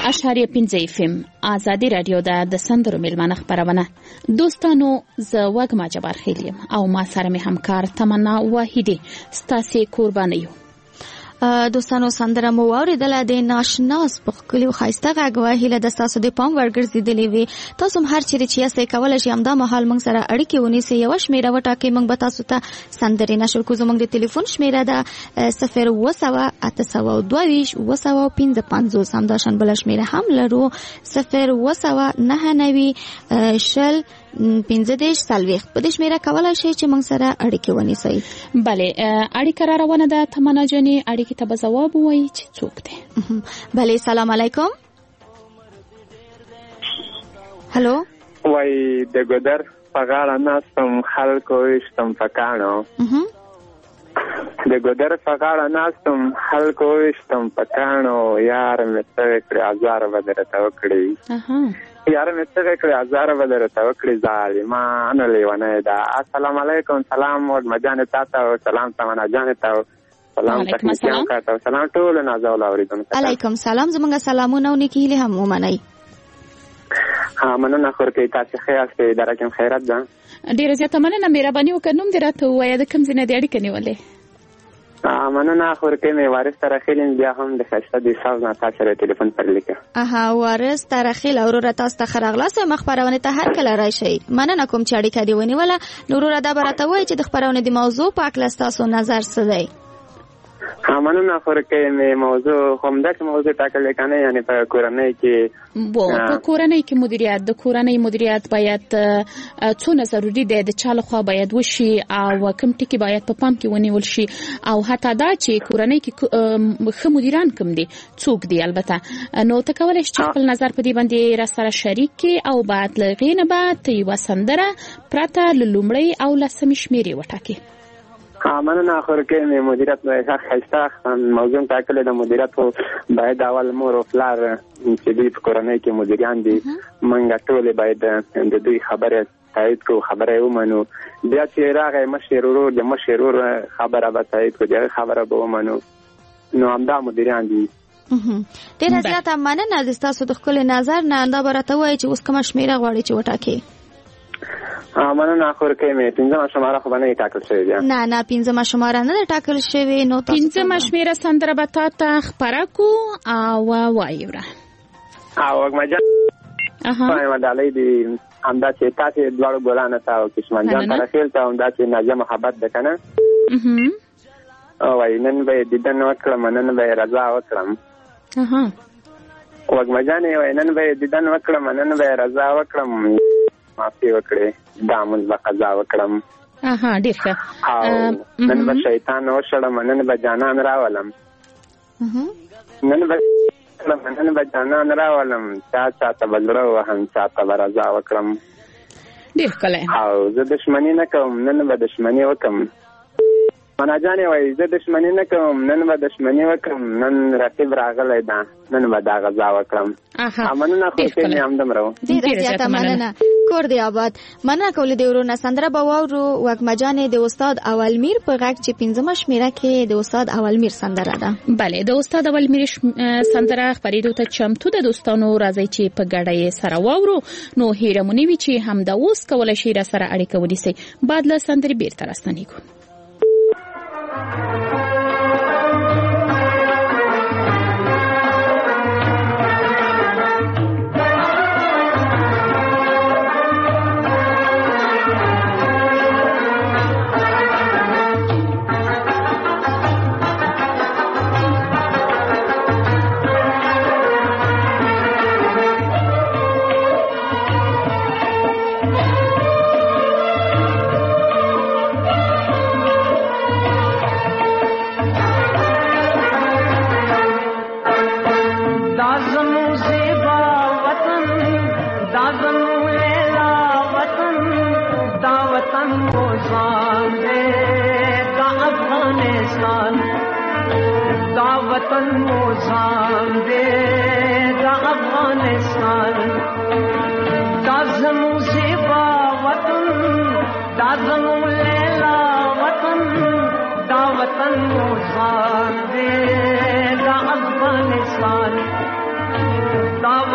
S9: اشاریه پنځه اف ام ازادي رادیو ده د سندرو ملمنه خبرونه. دوستانو زه وګما جبار خیلیم او ما سره مې همکار تمنا واحدی ستاسو قرباني یو.
S11: دوستانو سندره مو واوریدله د ناشناس په کلیو خایسته غواهی له د تاسو د پام ورګرځیدلې وي. تاسو هم هر چیرې چې یاستئ کولای شئ همدا مهال موږ سره اړیکې ونیسئ. یو شمیره وټاکئ، موږ به تاسو ته سندرې نشر کوو. زموږ د ټلیفون شمیره ده صفر اوه سوه اته سوه دوه ویشت اوه سوه پنځه پنځوس. همداشان بله شمیره هم لرو صفر اوه سوه نهه نوي شل پنځه دېرش څلوېښت. په دې شمیره کولای شئ چې موږ سره اړیکې ونیسئ.
S9: بله اړیکه را روانه ده تمنا جانې، اړیکې ته به ځواب ووایي چې څوک دی.
S11: بله سلام علیکم.
S16: هلو وای د ګودر په غاړه ناستم خلکو ویشتم په کاڼو، د ګودر په غاړه ناستم خلکو ویشتم په کاڼو، یار مې څه کړې ازار به درته وکړي، یار مې څه کړې ازار به درته وکړي، ظالمانو لیونی ده. السلام علیکم. سلام وږمه جانې تا ته او سلام تمنا جانې ته او سلام تکنیکیان کا ته او سلام ټولو نازول اوریدونکو.
S11: علیکم سلام. زمونږ سلامونه او نیکې هیلې هم ومنئ.
S16: ها مننه خورکې تاسو ښه یاستئ؟ اداره کې خیرات ده؟
S9: ډېره زیاته مننه. مهرباني وکړه نوم دې راته ووایه، د کوم ځای نه دې اړیکه نیولې؟
S16: مننه خورکې مې وارث ترخیل، بیا هم د ښایسته د ساز نه تاسو سره ټلیفون پر لیکه.
S11: اها وارث ترخیل وروره تاسو ته ښه راغلاست. ما خپرونې ته هر کله راشئ. مننه کوم چې اړیکه دې ونیوله. نو وروره دا به راته ووایي چې د خپرونې د موضوع په هکله ستاسو نظر څه دی؟
S16: ها مننه خورکې مې موضوع همداسې موضوع ټاکلې که نه، یعنې په کورنۍ کې
S9: په کورنۍ کې مدیریت، د کورنۍ مدیریت باید څونه ضروري دی، د چا لخوا باید وشي او کوم ټکي باید په پام کې ونیول شي، او حتی دا چې کورنۍ کې ښه مدیران کوم دي، څوک دي البته. نو ته کولی شې چې خپل نظر په دې باندې را سره شریک کړې او بعد له هغې نه بعد یوه سندره پرته له لومړۍ او لسمې شمېرې وټاکې.
S16: مننه خورکې مې مدیریت ښه ښایسته موضوع ټاکلې ده. مدیریت خو باید اول مور او پلار چې دوی په کورنۍ کې مدیران دي، موږ ټولې باید د دوی خبرې تایید کړو، خبره یې ومنو. بیا چې راغی مشر ورور، د مشر ورور خبره به تایید کړو، د هغې خبره به ومنو. نو همدا مدیران دي.
S11: ډېره زیاته مننه د ستاسو د ښکلي نظر نه. دا به راته ووایي چې اوس کومه شمېره غواړئ چې وټاکې؟
S16: مننه خورکې مې پنځمه شماره خو به نه ټاکل شوې بیا؟
S11: نه نه پنځمه شماره نه ده ټاکل شوې. نو
S9: پنځمه شمېره سندره به تا ته خپره کړو او وایې وره.
S16: او وږمه جان وایم ډالۍ دي همداسې تاسې دواړو ګلانو ته او کشمن جان ترخیل ته همداسې نازیه محبت ده که نه؟ وایي نن به یې دیدن وکړم، نن به یې رضا وکړم. وږمه جانې وایي نن به یې دیدن وکړم، نن به یې رضا وکړم، معافي وکړې دامن به قضا وکړم.
S9: اها ډېر ښه.
S16: او نن به شیطان وشړم، نن به جانان راولم، نن به نن به جانان راولم، چا چاته به زړه وهم، چاته به رضا وکړم.
S9: ډېر ښکلی.
S16: او زه دښمني نه کوم، نن به دښمني وکړم. منا جانې وایي زه دښمني نه کوم، نن به دښمني وکړم، نن رقیب راغلی ده، نن به دا غذا وکړم. مننه خورکې مې همدومره و.
S11: ډېره زیاته مننه. کور دی آباد. مننه کولې د ورور نه سندره به واورو. وږمه جانې د استاد اولمیر په غږ چې پنځمه شمېره کې د استاد اولمیر سندره ده.
S9: بله د استاد اولمیر سندره خپرېدو ته چمتو ده. دوستانو راځئ چې په ګډه یې سره واورو. نو هیره مو نه وي چې همدا اوس کولی شئ را سره اړیکه ونیسئ. بعد له سندرې بېرته راستنېږو.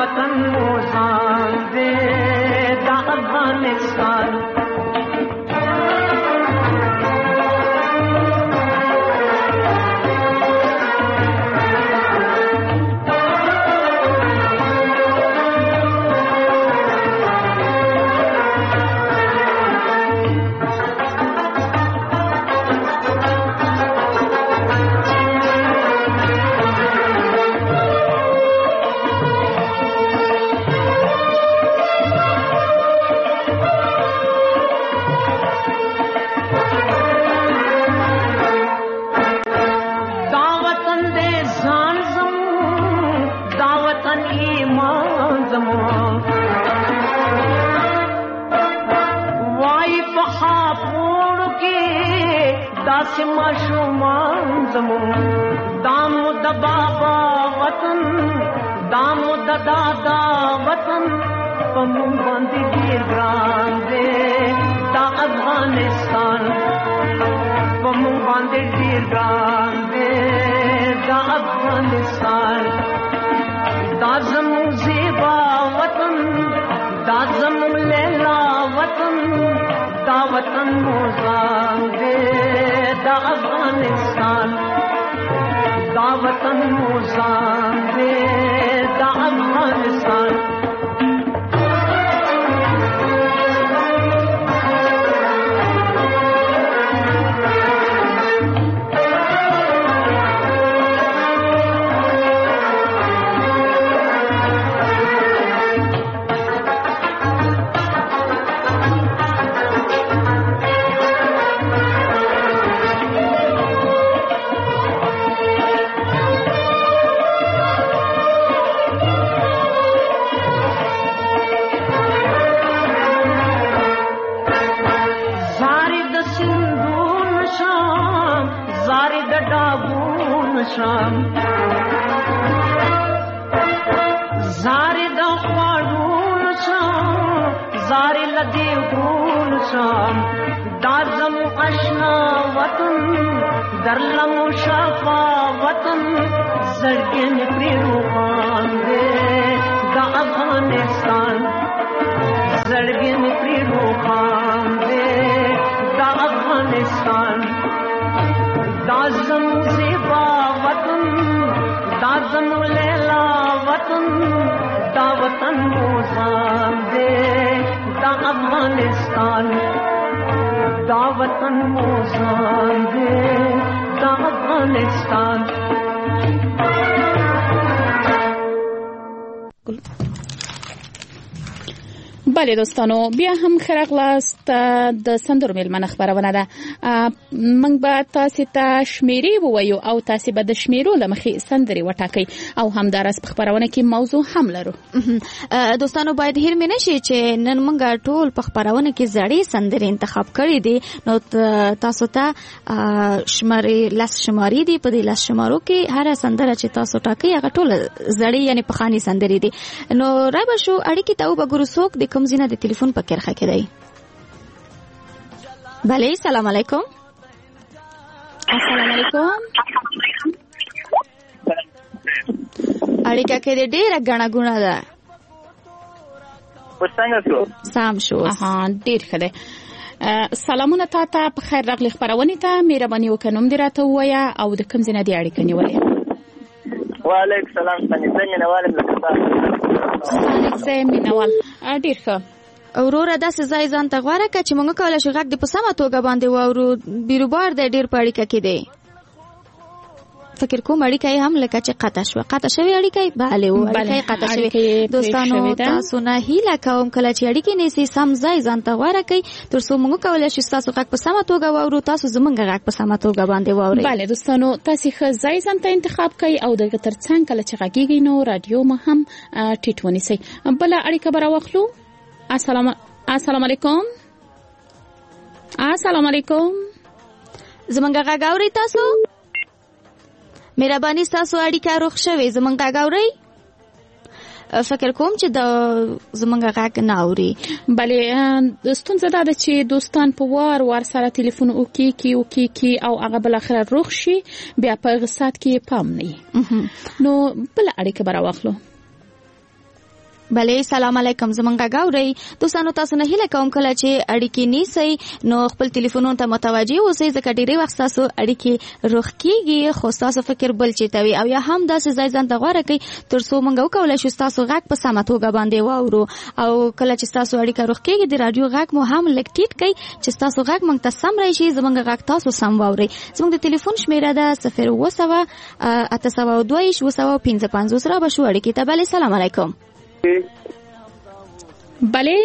S17: वतन मोजान दे दा अफगानिस्तान माशूमान जमो दाम द बाबा वतन दाम द दादा वतन पमु बंदी गिर ग्रांदे दा अफगानिस्तान पमु बंदी गिर ग्रांदे दा अफगानिस्तान दाजम ज़ेबा वतन दाजम लैला वतन दा वतन मोजान दे दा अफगानिस्तान दा वतन मोजान दे दा अफगानिस्तान शाम ज़ारे दा ख्वाडून शाम ज़ारे लदेवून शाम दाज़म अशना वतन दरलम शाफा वतन ज़रगन प्रिरूहान दे दा अफगानिस्तान ज़रगन प्रिरूहान दे दा अफगानिस्तान दाज़म ज़ेबा वतन दाज़म लैला वतन दा वतन मोजान दे दा अफगानिस्तान दा वतन मोजान दे दा अफगानिस्तान
S9: بله دوستانو بیا هم خرغلاست د سندرو ملمنه خبرونه ده موږ به تاسو ته شمیرې ووایو او تاسو به د شمیرو لمخې سندري وټاکئ او همدارس په خبرونه کې موضوع هم لرو.
S11: دوستانو باید هیر مې نشي چې نن موږ ټول په خبرونه کې زړې سندري انتخاب کړې دي نو تاسو ته شمارې لاس شمارې دي په دې لاس شمارو کې هر سندره چې تاسو ټاکئ هغه ټول زړې یعنی په خاني سندري دي. نو راځو شو اړیکې ته وګورو څوک د کوم زینه د ټلیفون په کرخه کې دی. بله سلام علیکم. السلام علیکم. اړیکه کې ډېره غاڼه غونه ده.
S18: وڅنګه شو؟
S11: سام شو.
S9: اها ډېر ښه ده. سلامونه تاته په خیر راغلی خبرونه ته مهرباني وکړم دې راته وایا او د کوم زینه دی اړیکه نیولې.
S18: وعلیکم السلام څنګه مینوالم لکه
S9: څنګه زه مینوال ډیر ښه
S11: اورور داسې ځای ځان ته غواره کړه چې موږ کولای شو غږ د په سمه توګه باندې واورو بیروبار د ډیر په اړیکه کې دی. فکر کوم اړیکه هم لکه چې قطع شو قطع شوی اړیکه bale و اړیکه قطع شوی. دوستانو تاسو نه هیله کوم کله چې اړیکه نسی سم ځای ځان ته غواره کړئ تر څو موږ کولای شو تاسو غږ په سمه توګه واورو تاسو زمونږ غږ په سمه توګه باندې واورئ.
S9: bale دوستانو تاسو ښه ځای ځان ته انتخاب کړئ او د ترڅنګ کله چې غږیږي نو رادیو ما هم ټیټ ونیسئ. بل اړیکه برا واخلو. السلام السلام علیکم. السلام علیکم.
S11: زمونږ غږ اورئ تاسو؟ مهرباني تاسو اړیکه روښ شوي زمونږ غږ اورئ؟ فکر کوم چې د زمونږ غږ نه اوري.
S9: bale ستونزه دا ده چې دوستان په وار وار سره ټلیفون وکي کی وکي کی او هغه بل اخر روښ شي بیا په غسات کې پام نه نو بل اړیکه برا واخلو.
S11: بله سلام علیکم زمونږ غاوري دوستانو تاسو نه هیله کوم کله چې اړیکې نیسئ نو خپل ټلیفونونو ته متوجي اوسئ ځکه ډېری وخت تاسو اړیکې روغ کیږي خو تاسو فکر بل چي توي او یا هم داسې ځای ځان ته غوړه کوي تر څو موږ وکولای شو تاسو غږ په سمه توګه باندې واورو او کله چې تاسو اړیکه روغ کیږي د رادیو غږ مو هم لږ ټیټ کړئ چې تاسو غږ موږ ته سم راشي زمونږ غږ تاسو سم واورئ زموږ د ټلیفون شمیره ده صفر اوه سوه اته سوه دوه ویشت اوه سوه پنځه پنځوس را به شو اړیکې ته بله سلام علیکم بله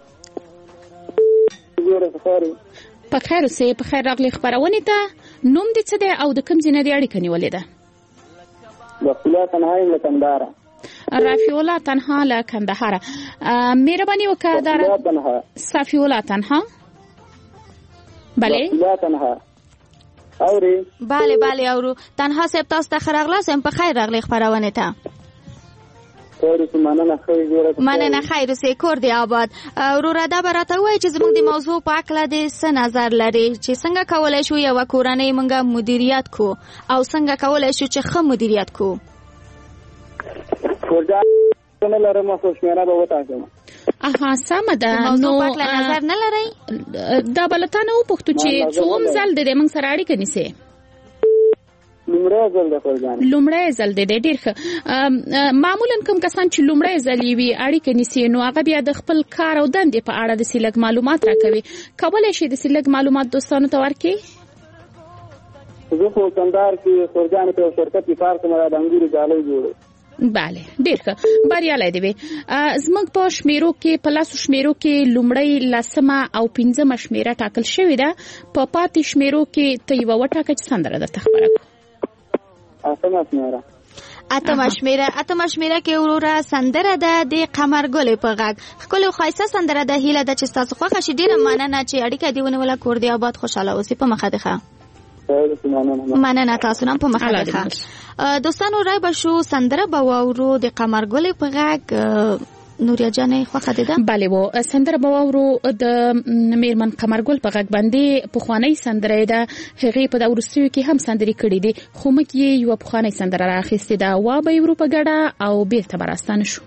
S11: په خیر اوسې په خیر راغلې خپرونې ته نوم دې څه دی او د کوم ځای نه دې اړیکه نیولې ده
S19: رفیع الله تنها له کندهار
S11: رفیع الله تنها له کندهار مهرباني وکړه دا صفی الله تنها بله
S19: الله تنها اوري
S11: بله بله اورو تنها صاحب تاسو ته خراغله سم په خیر راغلې خبرونه ته مننه خیر اوسې کور دی آباد وروره دا به راته ووایي چې زموږ د موضوع په هکله د څه نظر لري چې څنګه کولی شو یوه کورنۍ موږ مدیریت کو او څنګه کولی شو چې ښه مدیریت کو اها سمه ده نو نظر نه لرئ دا به له تا نه وپوښتو چې څوم ځل د دې موږ سره اړیکه نیسې
S19: لومړی ځل د فرجان
S11: لومړی ځل د دې ډیر ښه معمولا کوم کسان چې لومړی ځل وي اړیکه نیسي نو هغه بیا د خپل کار او دندې په اړه د سلګ معلومات راکوي کولای شي د سلګ معلومات دوستانو ته ورکړي
S19: زه په کندهار کې فرجان په شرکت کې کار کوم د انګوري ځالۍ جوړوم
S11: بله ډیر ښه بریالی دی وي زموږ په شمیرو کې په لاسو شمیرو کې لومړی لسمه او پنځمه شمیره ټاکل شوې ده په پاتې شمیرو کې ته یوه وټاکه چې سندره درته خبره کړو
S19: اتمه شمیره
S11: اتمه شمیره اتمه شمیره کې وروره سندره ده د قمر ګلې په غږ ښکلې او ښایسته سندره ده هیله ده چې ستاسو خوښه شي ډېره مننه چې اړیکه دې ونیوله کور دې آباد خوشحاله اوسې په مخه دې ښه مننه تاسو هم په مخه دې ښه دوستانو رای به شو سندره به واورو د قمر ګلې په غږ نوریا جانې خوښه ده بله و سندره به واورو د میرمن قمرګل په غږ باندې پخوانۍ سندره ده هغې په دا وروستیو کې هم سندرې کړي دي خو موږ یې یوه پخوانۍ سندره رااخیستې ده وا به یې ورو په ګډه او بېرته به راستانه شو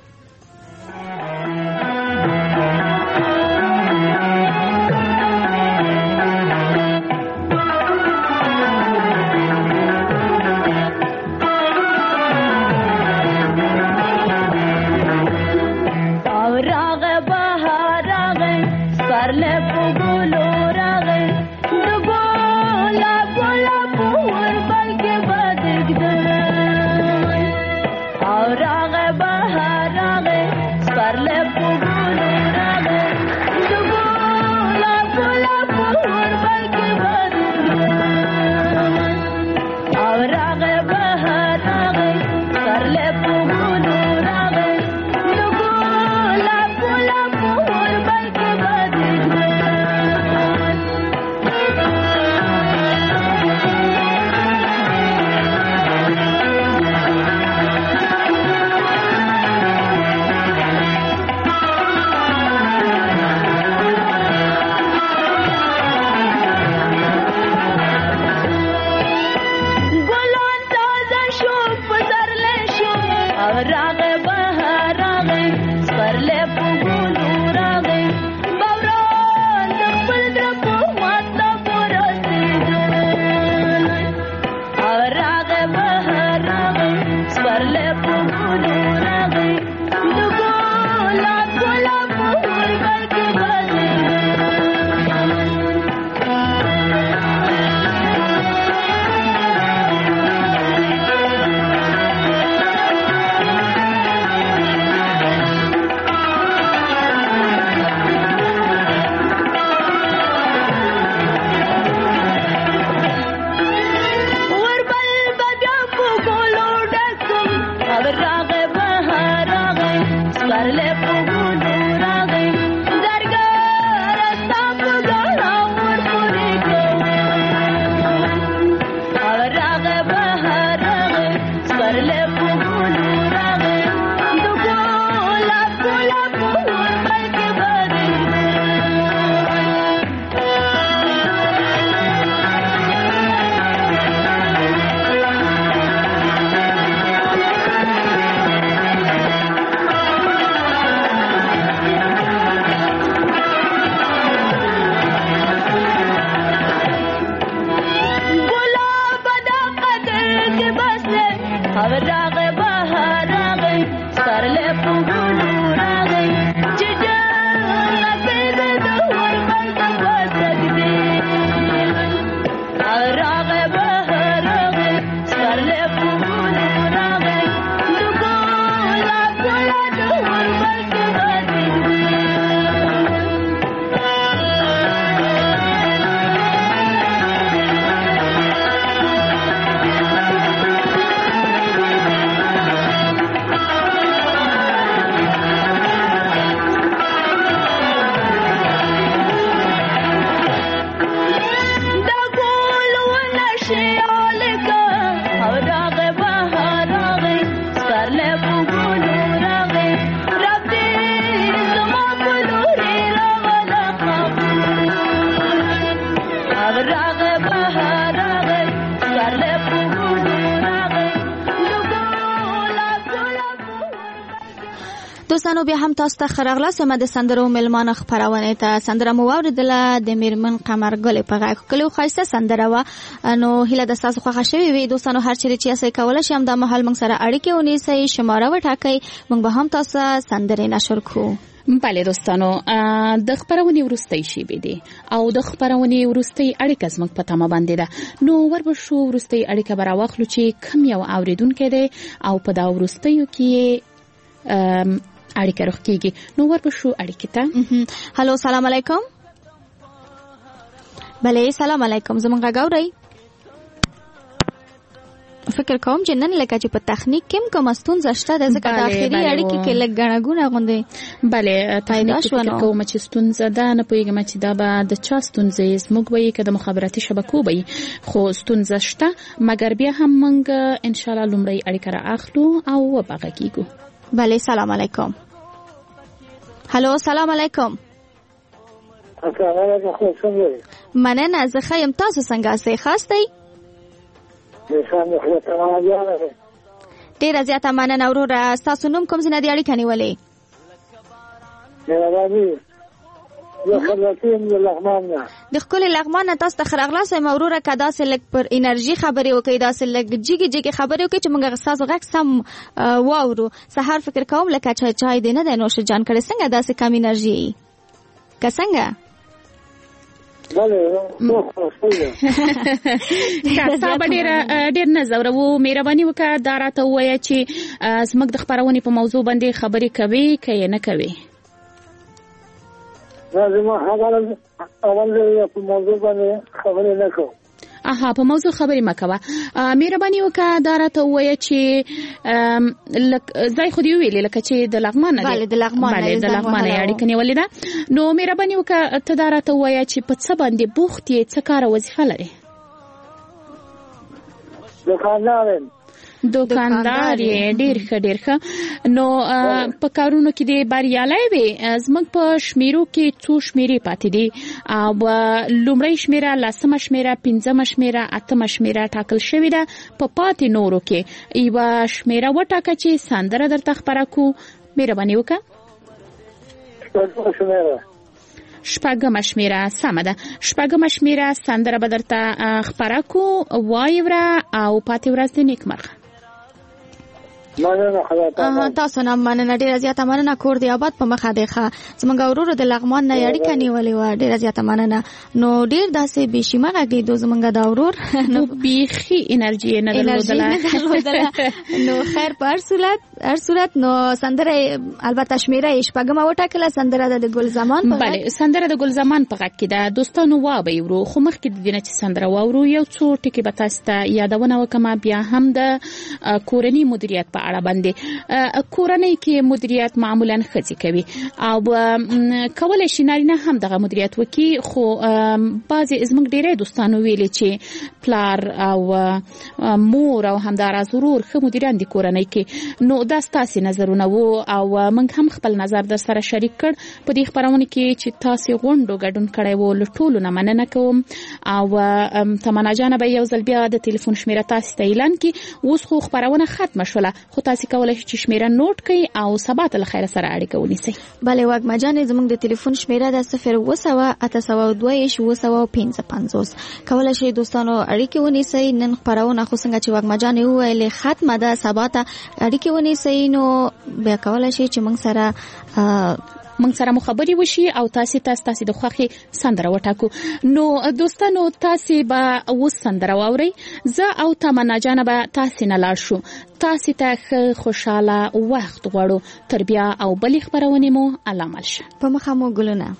S11: دوستانو بیا هم تاسو ته خراغله سم د سندرو ملمانه خبرونه ته سندره مو اوریدله د میرمن قمر ګل په غاښ کلو خاصه سندره وا نو هله د تاسو خوښه شوی وي دوستانو هر چیرې چې اسې کول شي هم د محل موږ سره اړیکه ونیسئ شماره وټاکئ موږ به هم تاسو سندره نشر کوو.
S9: بله دوستانو د خبرونې ورستۍ شی بده او د خبرونې ورستۍ اړیکه زموږ په تمه باندې ده نو وربشو ورستۍ اړیکه براواخلو چې کم یو اوریدونکو دی او په دا ورستیو کې اړیکه روخ کیږي نو وربشو اړیکه ته.
S11: هالو سلام علیکم. بله سلام علیکم زمونږ غاوري فکر کوم چې نن لکه چې په تخنیک کې کوم ستونزه شته د ځکه د اخیری اړیکې کې لږ غنغونه غونډې.
S9: بله تخنیک فکر کوم چې ستونزه ده نه پوهیږم چې دا به د چا ستونزه زموږ وایي که د مخابراتي شبکو وایي خو ستونزه شته مګر بیا هم موږ ان شاء الله لومړی اړیکه را اخلو او وبغه کیږو.
S11: بله سلام علیکم. هلو سلام علیکم. مننه زه ښه یم تاسو څنګه یاستئ ښه یاستئ؟ ډېره زیاته مننه وروره ستاسو نوم کوم ځای نه دی اړیکه نیولې؟ د ښکلي لغمان نه تاسو ته ښه راغلاست وایم وروره که داسې لږ پر انرژي خبرې وکړئ داسې لږ جګې جګې خبرې وکړئ چې موږ ستاسو غږ سم واورو. سهار فکر کوم لکه چای چای دی نه دی نوش جان کړی څنګه داسې کم انرژي یي که څنګه؟
S9: کاسا به ډېر نه ځورو مهرباني وکړه دا راته ووایه چې زموږ د خپرونې په موضوع باندې خبرې کوي که یې نه کوي؟ اها په موضوع خبرې مکوه مهرباني وکړه دا راته ووایه چې ځای خو دې وویلې لکه چې د لغمان نه
S11: دی. د لغمان
S9: نه د لغمان نه اړیکه نیولې ده نو مهرباني وکړه ته دا راته ووایه چې په څه باندې بوخت یې څه کار وظیفه لري؟
S19: دوکاندار یم.
S9: دوکاندار یې ډېر ښه ډېر ښه نو په کارونو کې دې بریالی وې زموږ په شمیرو کې څو شمیرې پاتې دي او لومړی شمیره لسمه شمیره پنځمه شمیره اتمه شمیره ټاکل شوې ده په پاتې نورو کې یوه شمیره وټاکه چې سندره درته خپره کړو مهرباني وکړه. شپږمه شمیره سمه ده شپږمه شمیره سندره به درته خپره کړو وایې وره او پاتې ورځ دې نیکمرغه.
S11: مننه تاسو نه مننه ډیره زیاته مننه کور دی آباد په مخه دی ښه زموږ ورور د لغمان نه اړیکه نیولې وه ډیره زیاته مننه نو ډیر داسې بېشیمه غږ دی دو زموږ د ورور
S9: نو بیخي انرژي نه درلودله
S11: نو خیر په هر صورت هر صورت نو سندره البته شمیره شپږمه وټاکله سندره د ګل زمان په
S9: بله سندره د ګل زمان په غږ کې ده دوستانو وابئ ورو خو مخکې د دې نه چې سندره واورو یو څو ټکي به تاسو ته یادونه وکړم بیا هم د کورني مدیریت په اړه باندې کورنۍ کې مدیریت معمولا ښځې کوي او کولی شي نارینه هم دغه مدیریت وکړي خو بعضې زموږ ډېری دوستانو ویلي چې پلار او مور او همداراز ورور ښه مدیران دي کورنۍ کې نو دا ستاسې نظرونه وو او موږ هم خپل نظر در سره شریک کړ په دې خپرونه کې چې تاسې غونډو ګډون کړی وو له ټولو نه مننه کوم او تمنا جانه به یو ځل بیا د تلیفون شمیره تاسې ته اعلان کړي اوس خو خپرونه ختمه شوله خو تاسو کولای شئ چې شمیره نوٹ کړئ او سبا ته له خیر سره اړیکه ونیسئ.
S11: بله واګما جان زموږ د ټلیفون شمیره د صفر اوه سوه اته سوه دوه ویشت اوه سوه پنځه پنځوس. کولای شئ دوستانو اړیکې ونیسئ. نن خپرونه خو څنګه چې واګما جان وویلې ختمه ده، سبا ته اړیکې ونیسئ نو بیا کولای شئ چې موږ سره
S9: موږ سره مخابري وشي او تاسو تاسو تاسو د خوخي سندره وټاکو. نو دوستانو تاسو به اوس سندره واورئ. زه او تمنا جان به تاسو نه لاړ شو. تاسو ته خوشاله وخت غواړو. تر بیا او بلې خبرونه مو علامه شه.
S11: په مخه مو ګلونه.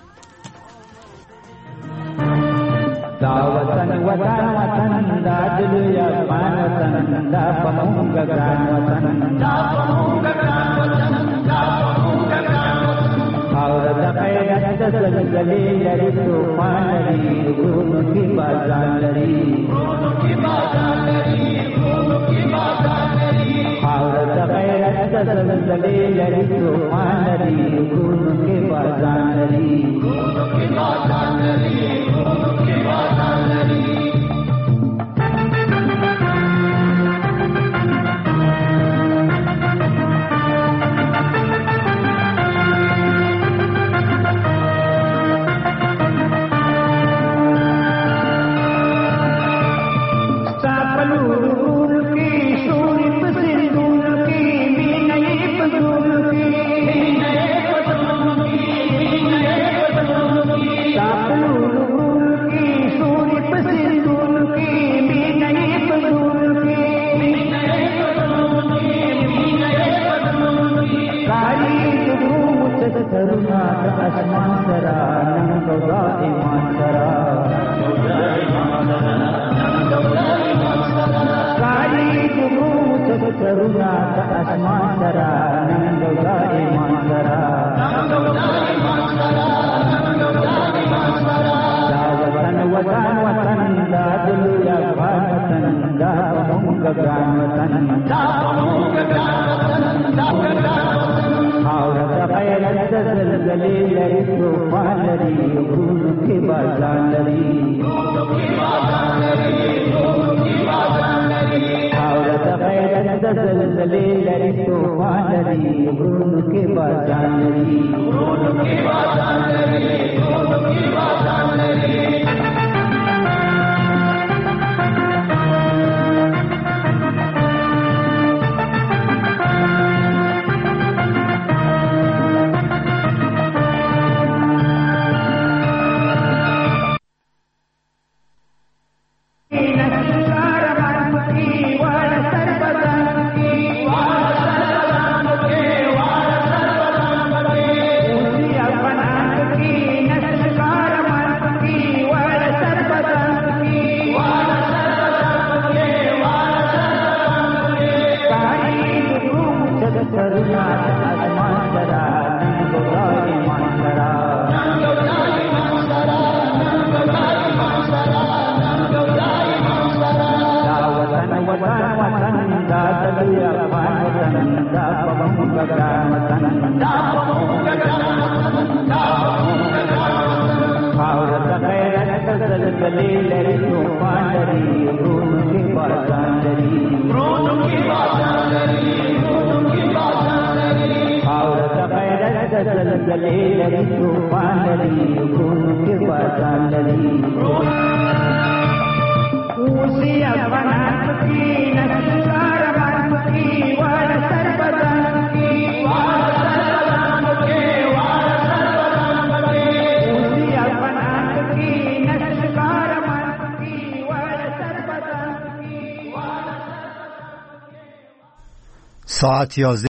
S20: دا وطن وطن وطن دا دل یا افغان وطن دا پمونګ ګران وطن دا پمونګ ګران وطن دا پمونګ ګران وطن اور د غیرت د زلزلې لري طوفان لري ګونو کې بازار لري ګونو کې بازار لري ګونو کې بازار لري اور د غیرت د زلزلې لري طوفان لري ګونو کې بازار لري ګونو کې بازار لري ګونو کې بازار لري.
S1: ساعت یازده